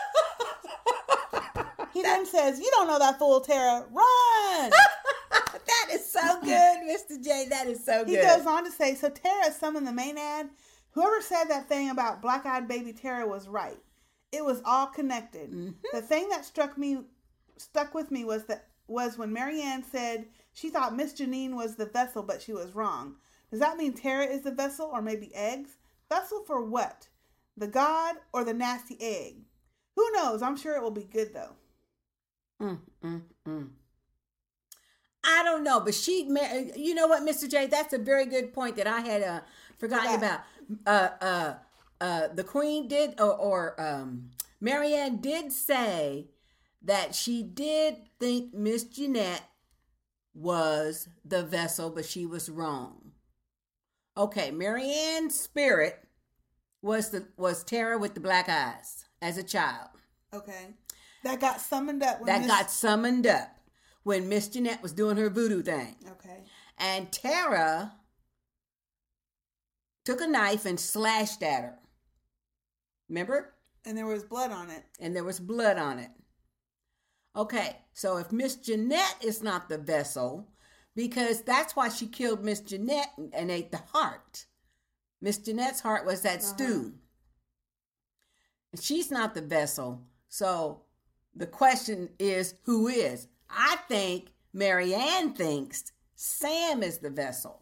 He then says, you don't know that fool, Tara. Run! That is so good, Mister J. That is so good. He goes on to say, so Tara summoned the main ad. Whoever said that thing about black-eyed baby Tara was right. It was all connected. Mm-hmm. The thing that struck me, stuck with me was that was when Marianne said she thought Miss Janine was the vessel, but she was wrong. Does that mean Tara is the vessel, or maybe Eggs? Vessel for what? The god or the nasty egg? Who knows? I'm sure it will be good, though. Mm, mm, mm. I don't know, but she, you know what, Mister J, that's a very good point that I had uh, forgotten yeah. about. Uh, uh, uh, the Queen did, or, or um, Marianne did say that she did think Miss Jeanette was the vessel, but she was wrong. Okay, Marianne's spirit was the was Tara with the black eyes as a child. Okay, that got summoned up. When that Miss... got summoned up when Miss Jeanette was doing her voodoo thing. Okay, and Tara took a knife and slashed at her. Remember? And there was blood on it. And there was blood on it. Okay, so if Miss Jeanette is not the vessel, because that's why she killed Miss Jeanette and ate the heart. Miss Jeanette's heart was that uh-huh. stew. And she's not the vessel. So the question is, who is? I think Marianne thinks Sam is the vessel.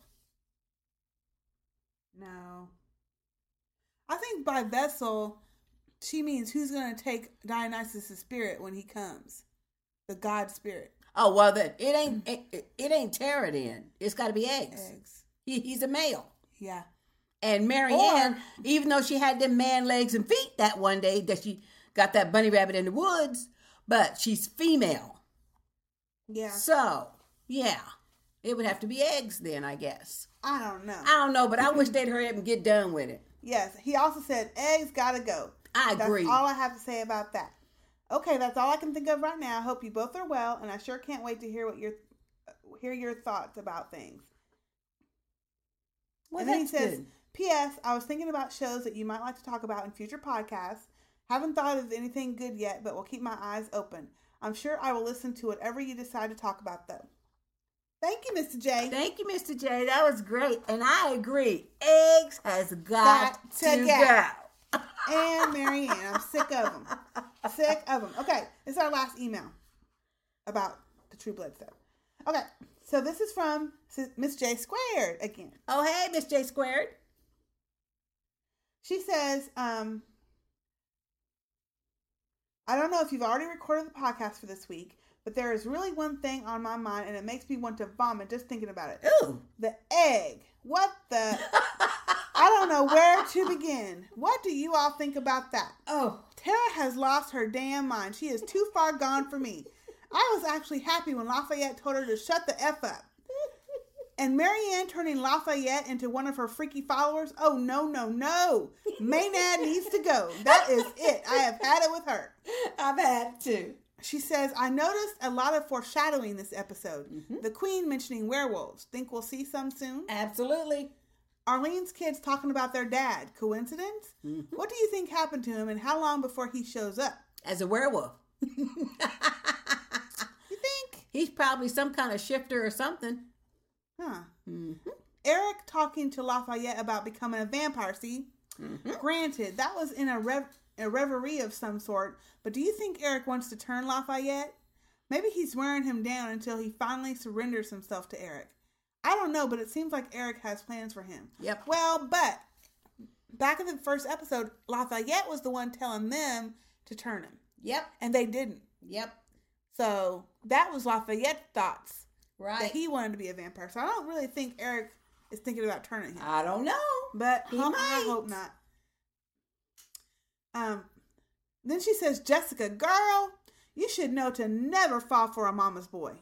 No. I think by vessel, she means who's going to take Dionysus' spirit when he comes. The God spirit. Oh, well, then it ain't it, it ain't Tara then. It's got to be Eggs. Eggs. He, he's a male. Yeah. And Marianne, even though she had them man legs and feet that one day that she got that bunny rabbit in the woods, but she's female. Yeah. So, yeah. It would have to be eggs then, I guess. I don't know. I don't know, but I wish they'd hurry up and get done with it. Yes. He also said eggs gotta go. I agree. That's all I have to say about that. Okay, that's all I can think of right now. I hope you both are well, and I sure can't wait to hear what your hear your thoughts about things. Well, and then he says, good. P S. I was thinking about shows that you might like to talk about in future podcasts. Haven't thought of anything good yet, but will keep my eyes open. I'm sure I will listen to whatever you decide to talk about, though. Thank you, Mister J. Thank you, Mister J. That was great. And I agree. Eggs has got, got to, to go. And Marianne, I'm sick of them. Sick of them. Okay, this is our last email about the True Blood stuff. Okay, so this is from Miss J Squared again. Oh, hey, Miss J Squared. She says, um, I don't know if you've already recorded the podcast for this week, but there is really one thing on my mind, and it makes me want to vomit just thinking about it. Ooh. The egg. What the... I don't know where to begin. What do you all think about that? Oh. Tara has lost her damn mind. She is too far gone for me. I was actually happy when Lafayette told her to shut the F up. And Marianne turning Lafayette into one of her freaky followers? Oh, no, no, no. Maynard needs to go. That is it. I have had it with her. I've had it too. She says, I noticed a lot of foreshadowing this episode. Mm-hmm. The Queen mentioning werewolves. Think we'll see some soon? Absolutely. Arlene's kids talking about their dad. Coincidence? Mm-hmm. What do you think happened to him, and how long before he shows up? As a werewolf. You think? He's probably some kind of shifter or something. Huh. Mm-hmm. Eric talking to Lafayette about becoming a vampire, see? Mm-hmm. Granted, that was in a, rev- a reverie of some sort, but do you think Eric wants to turn Lafayette? Maybe he's wearing him down until he finally surrenders himself to Eric. I don't know, but it seems like Eric has plans for him. Yep. Well, but back in the first episode, Lafayette was the one telling them to turn him. Yep. And they didn't. Yep. So that was Lafayette's thoughts. Right. That he wanted to be a vampire. So I don't really think Eric is thinking about turning him. I don't know. But he I, might. I hope not. Um. Then she says, Jessica, girl, you should know to never fall for a mama's boy.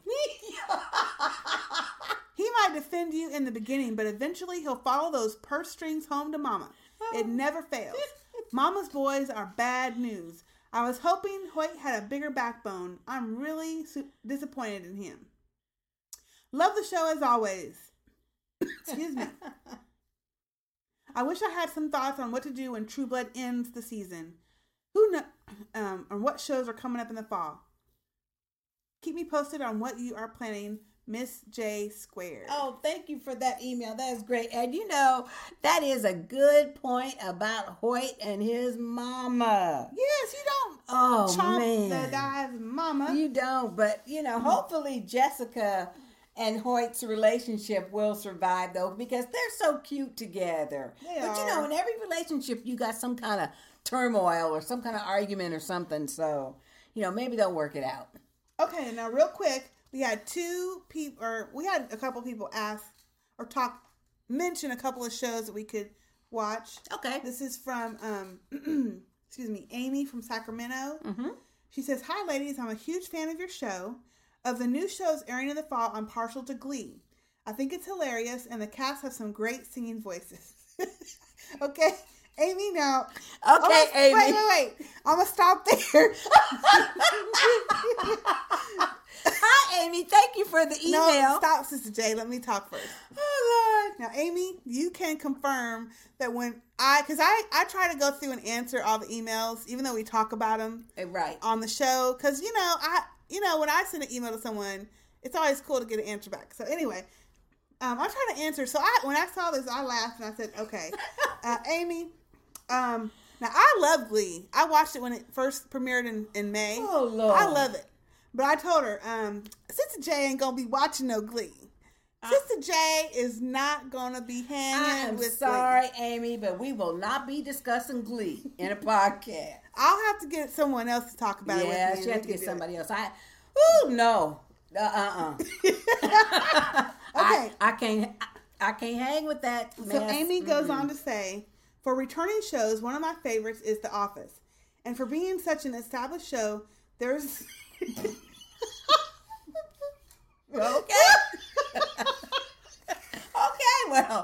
He might defend you in the beginning, but eventually he'll follow those purse strings home to mama. It never fails. Mama's boys are bad news. I was hoping Hoyt had a bigger backbone. I'm really su- disappointed in him. Love the show as always. Excuse me. I wish I had some thoughts on what to do when True Blood ends the season. Who know, um, and what shows are coming up in the fall. Keep me posted on what you are planning, Miss J Squared. Oh, thank you for that email. That is great. And you know, that is a good point about Hoyt and his mama. Yes, you don't oh, chomp man. the guy's mama. You don't, but you know, hopefully Jessica and Hoyt's relationship will survive though, because they're so cute together. They but are. you know, in every relationship you got some kind of turmoil or some kind of argument or something. So, you know, maybe they'll work it out. Okay, now real quick, we had two people, or we had a couple people ask or talk, mention a couple of shows that we could watch. Okay. This is from, um, excuse me, Amy from Sacramento. Mm-hmm. She says, hi ladies, I'm a huge fan of your show. Of the new shows airing in the fall, I'm partial to Glee. I think it's hilarious, and the cast have some great singing voices. Okay. Amy, now. Okay, gonna, Amy. Wait, wait, wait. I'm going to stop there. Hi, Amy. Thank you for the email. No, stop, Sister J. Let me talk first. Oh, Lord. Now, Amy, you can confirm that when I, because I, I try to go through and answer all the emails, even though we talk about them right on the show. Because, you know, I, you know, when I send an email to someone, it's always cool to get an answer back. So, anyway, um, I try to answer. So, I when I saw this, I laughed and I said, okay, uh, Amy, um, now I love Glee. I watched it when it first premiered in, in May. Oh, Lord. I love it. But I told her, um, Sister J ain't going to be watching no Glee. Sister J is not going to be hanging I am with sorry, Glee. Amy, but we will not be discussing Glee in a podcast. I'll have to get someone else to talk about yeah, it with me. she and has to we get can do somebody it. else. I, ooh, no. Uh, uh-uh. Okay. I, I can't, I can't hang with that mess. So Amy goes Mm-mm. on to say, for returning shows, one of my favorites is The Office. And for being such an established show, there's... Okay. Okay, well.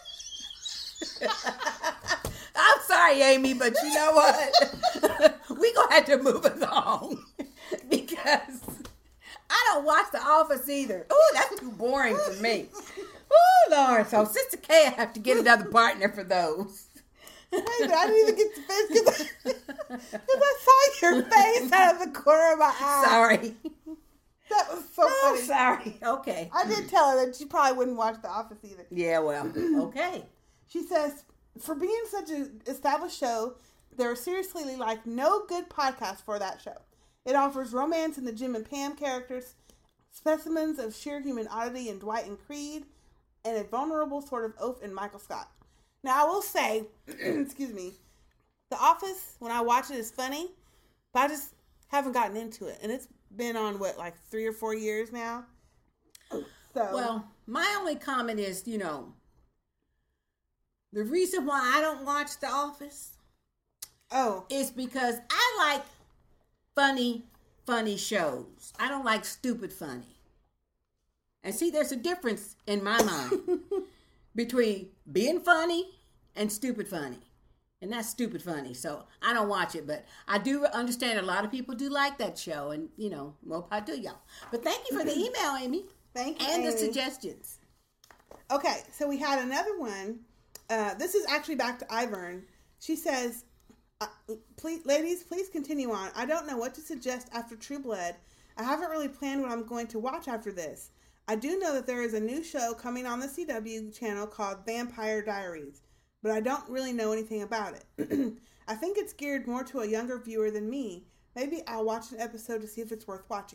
I'm sorry, Amy, but you know what? We're going to have to move along. Because I don't watch The Office either. Ooh, that's too boring for me. Ooh, Lord. So, Sister K, I have to get another partner for those. Wait, I didn't even get to finish because I saw your face out of the corner of my eye. Sorry. That was so Oh, funny. sorry. Okay. I did tell her that she probably wouldn't watch The Office either. Yeah, well, okay. She says, for being such an established show, there are seriously like no good podcast for that show. It offers romance in the Jim and Pam characters, specimens of sheer human oddity in Dwight and Creed, and a vulnerable sort of oaf in Michael Scott. Now, I will say, excuse me, The Office, when I watch it, is funny, but I just haven't gotten into it. And it's been on, what, like three or four years now? So, Well, my only comment is, you know, the reason why I don't watch The Office oh, is because I like funny, funny shows. I don't like stupid funny. And see, there's a difference in my mind between being funny and stupid funny. And that's stupid funny. So I don't watch it, but I do understand a lot of people do like that show. And, you know, well, I do, y'all. But thank you for the email, Amy. thank you, And Amy. the suggestions. Okay, so we had another one. Uh, this is actually back to Ivern. She says, uh, "Please, ladies, please continue on. I don't know what to suggest after True Blood. I haven't really planned what I'm going to watch after this. I do know that there is a new show coming on the C W channel called Vampire Diaries, but I don't really know anything about it. I think it's geared more to a younger viewer than me. Maybe I'll watch an episode to see if it's worth watching."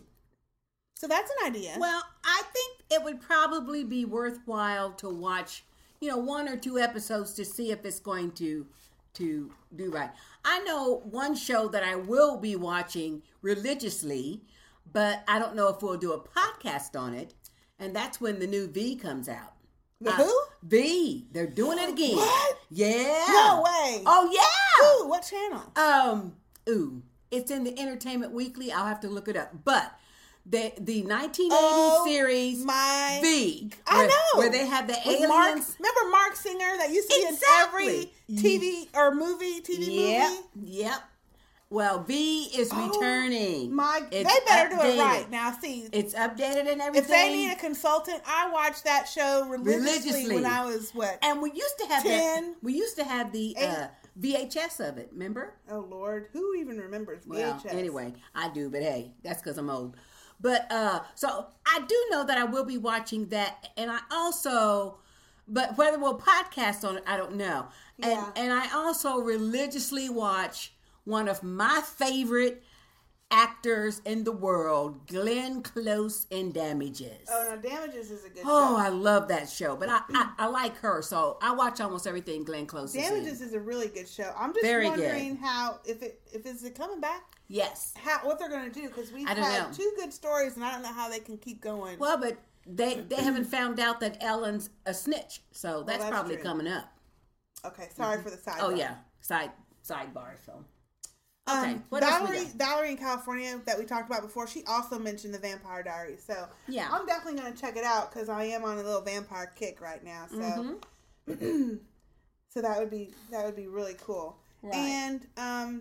So that's an idea. Well, I think it would probably be worthwhile to watch, you know, one or two episodes to see if it's going to to do right. I know one show that I will be watching religiously, but I don't know if we'll do a podcast on it, and that's when the new V comes out. The Uh, who? V. They're doing it again. What? Yeah. No way. Oh yeah. Ooh, what channel? Um, ooh, it's in the Entertainment Weekly. I'll have to look it up. But the the nineteen eighties Oh, series my- V, I where, know. where they have the With aliens. Mark, remember Mark Singer that used to be Exactly. in every T V or movie, T V Yep, movie? yep. Well, V is Oh, returning. My, It's they better do it updated. right. Now, see, It's updated and everything. if they need a consultant, I watched that show religiously, Religiously. when I was, what? and we used to have ten, that. We used to have the eight. uh, V H S of it. Remember? Oh, Lord. Who even remembers V H S? Well, anyway, I do, but hey, that's because I'm old. But uh, so I do know that I will be watching that, and I also, but whether we'll podcast on it, I don't know. And Yeah. and I also religiously watch one of my favorite actors in the world, Glenn Close in Damages. Oh, no, Damages is a good Oh, show. I love that show, but I, I, I like her, so I watch almost everything Glenn Close is in. Damages is a really good show. I'm just Very good. wondering how, if it if is it coming back? Yes. How, what they're going to do, because we've I don't had know. two good stories, and I don't know how they can keep going. Well, but they they haven't found out that Ellen's a snitch, so that's, that's probably true. coming up. Okay, sorry for the side. Oh note. yeah, side sidebar. So okay, Um, what else Valerie, we got? Valerie in California that we talked about before, she also mentioned the Vampire Diaries. So Yeah. I'm definitely going to check it out because I am on a little vampire kick right now. So, Mm-hmm. so that would be that would be really cool. Right. And um,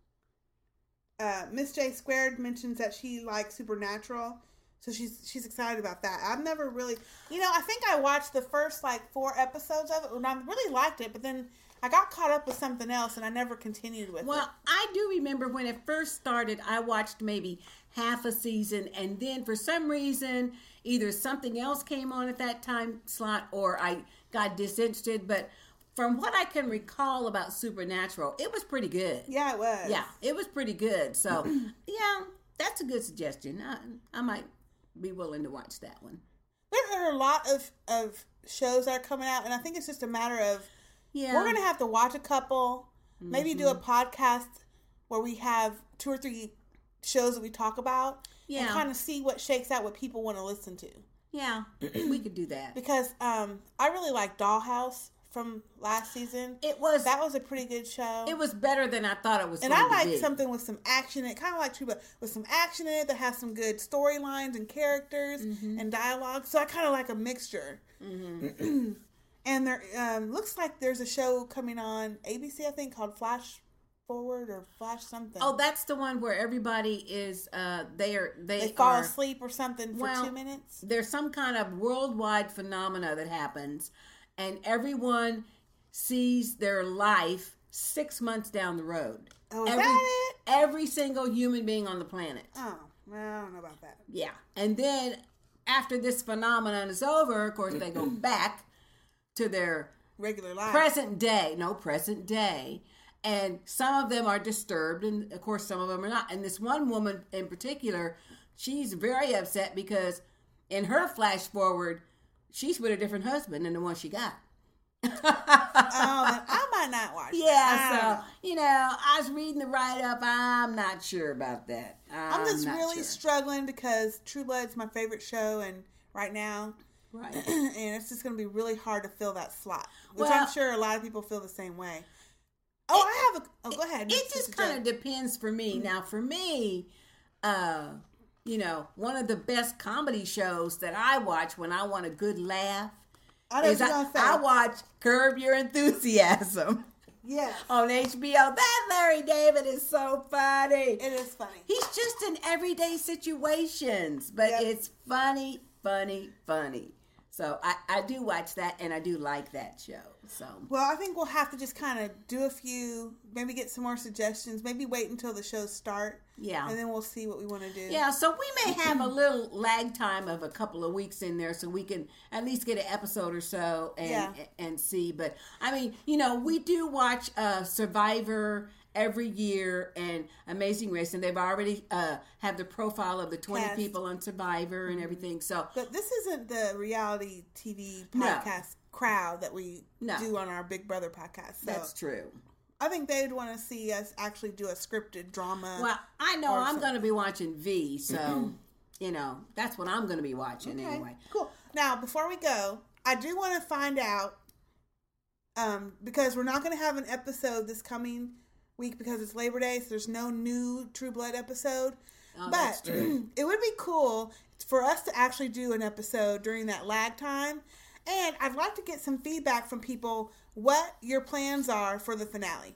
uh, Miss J Squared mentions that she likes Supernatural, so she's she's excited about that. I've never really, you know, I think I watched the first like four episodes of it, and I really liked it, but then I got caught up with something else, and I never continued with Well, it. I do remember when it first started, I watched maybe half a season, and then for some reason, either something else came on at that time slot or I got disinterested. But from what I can recall about Supernatural, it was pretty good. Yeah, it was. Yeah, it was pretty good. So, yeah, that's a good suggestion. I, I might be willing to watch that one. There are a lot of, of shows that are coming out, and I think it's just a matter of Yeah. we're going to have to watch a couple, maybe do a podcast where we have two or three shows that we talk about, Yeah. and kind of see what shakes out what people want to listen to. Yeah, we could do that. Because um, I really like Dollhouse from last season. It was that was a pretty good show. It was better than I thought it was. And going I like to be. something with some action in it, kind of like True Blood, with some action in it that has some good storylines and characters mm-hmm. and dialogue. So I kind of like a mixture. Mm-hmm. And there um, looks like there's a show coming on A B C, I think, called Flash Forward or Flash something. Oh, that's the one where everybody is uh, they are they, they fall are, asleep or something for well, two minutes. There's some kind of worldwide phenomena that happens, and everyone sees their life six months down the road. Oh, is every, that it? Every single human being on the planet. Oh, well, I don't know about that. Yeah, and then after this phenomenon is over, of course, they go back to their regular life, present day. No, present day. And some of them are disturbed, and of course some of them are not. And this one woman in particular, she's very upset because in her flash forward, she's with a different husband than the one she got. Oh, I might not watch yeah, that. so, you know, I was reading the write-up. I'm not sure about that. I'm, I'm just not really sure. struggling because True Blood's my favorite show, and right now, right, and it's just going to be really hard to fill that slot, which well, I'm sure a lot of people feel the same way. Oh, it, I have a. Oh, go ahead. It, it just kind of depends for me. Now, for me, uh, you know, one of the best comedy shows that I watch when I want a good laugh I, is I, I watch Curb Your Enthusiasm. Yes. On H B O. That Larry David is so funny. It is funny. He's just in everyday situations, but yep. it's funny, funny, funny. So I, I do watch that, and I do like that show. So well, I think we'll have to just kind of do a few, maybe get some more suggestions, maybe wait until the shows start. Yeah. And then we'll see what we want to do. Yeah, so we may have a little lag time of a couple of weeks in there so we can at least get an episode or so and yeah. and see. But, I mean, you know, we do watch uh, Survivor every year and Amazing Race, and they've already uh, have the profile of the twenty Cast. people on Survivor and everything. So, but this isn't the reality T V podcast no. crowd that we no. do on our Big Brother podcast. So that's true. I think they'd want to see us actually do a scripted drama. Well, I know I'm going to be watching V, so, you know, that's what I'm going to be watching okay. anyway. Cool. Now, before we go, I do want to find out, um, because we're not going to have an episode this coming week because it's Labor Day, so there's no new True Blood episode. Oh, but that's true. It would be cool for us to actually do an episode during that lag time. And I'd like to get some feedback from people what your plans are for the finale.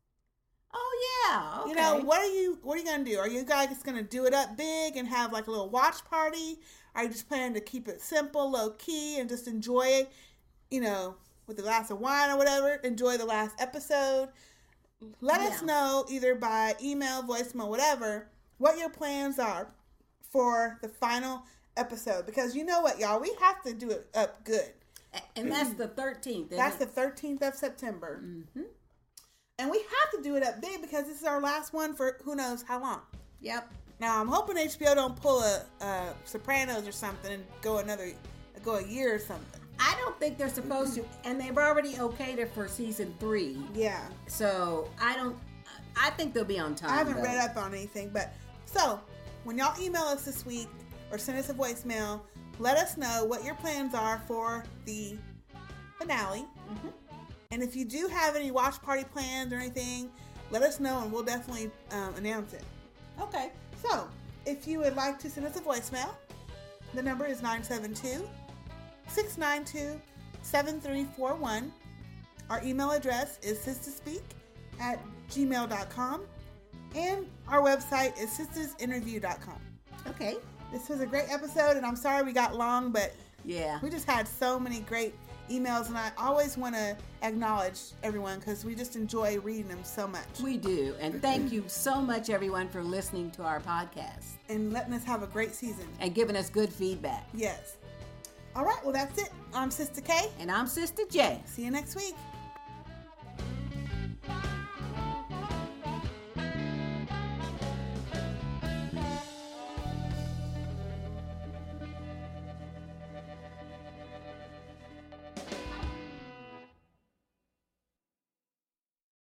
Oh yeah, okay. You know, what are you what are you gonna do? Are you guys gonna do it up big and have like a little watch party? Are you just planning to keep it simple, low key, and just enjoy it, you know, with a glass of wine or whatever? Enjoy the last episode. Let yeah. us know either by email, voicemail, whatever, what your plans are for the final episode, because you know what, y'all, we have to do it up good. And that's the thirteenth. That's the thirteenth of September. Mm-hmm. And we have to do it up big because this is our last one for who knows how long. Yep. Now, I'm hoping H B O don't pull a, a Sopranos or something and go another, go a year or something. I don't think they're supposed to, and they've already okayed it for season three. Yeah. So I don't. I think they'll be on time. I haven't though. read up on anything, but so when y'all email us this week or send us a voicemail, let us know what your plans are for the finale. Mm-hmm. And if you do have any watch party plans or anything, let us know and we'll definitely um, announce it. Okay. So if you would like to send us a voicemail, the number is nine seven two, six nine two, seven three four one. Our email address is sistaspeak at gmail dot com. And our website is sisters interview dot com. Okay. This was a great episode, and I'm sorry we got long, but yeah, we just had so many great emails, and I always want to acknowledge everyone because we just enjoy reading them so much. We do, and thank you so much, everyone, for listening to our podcast and letting us have a great season and giving us good feedback. Yes. All right, well, that's it. I'm Sister K. And I'm Sister J. See you next week.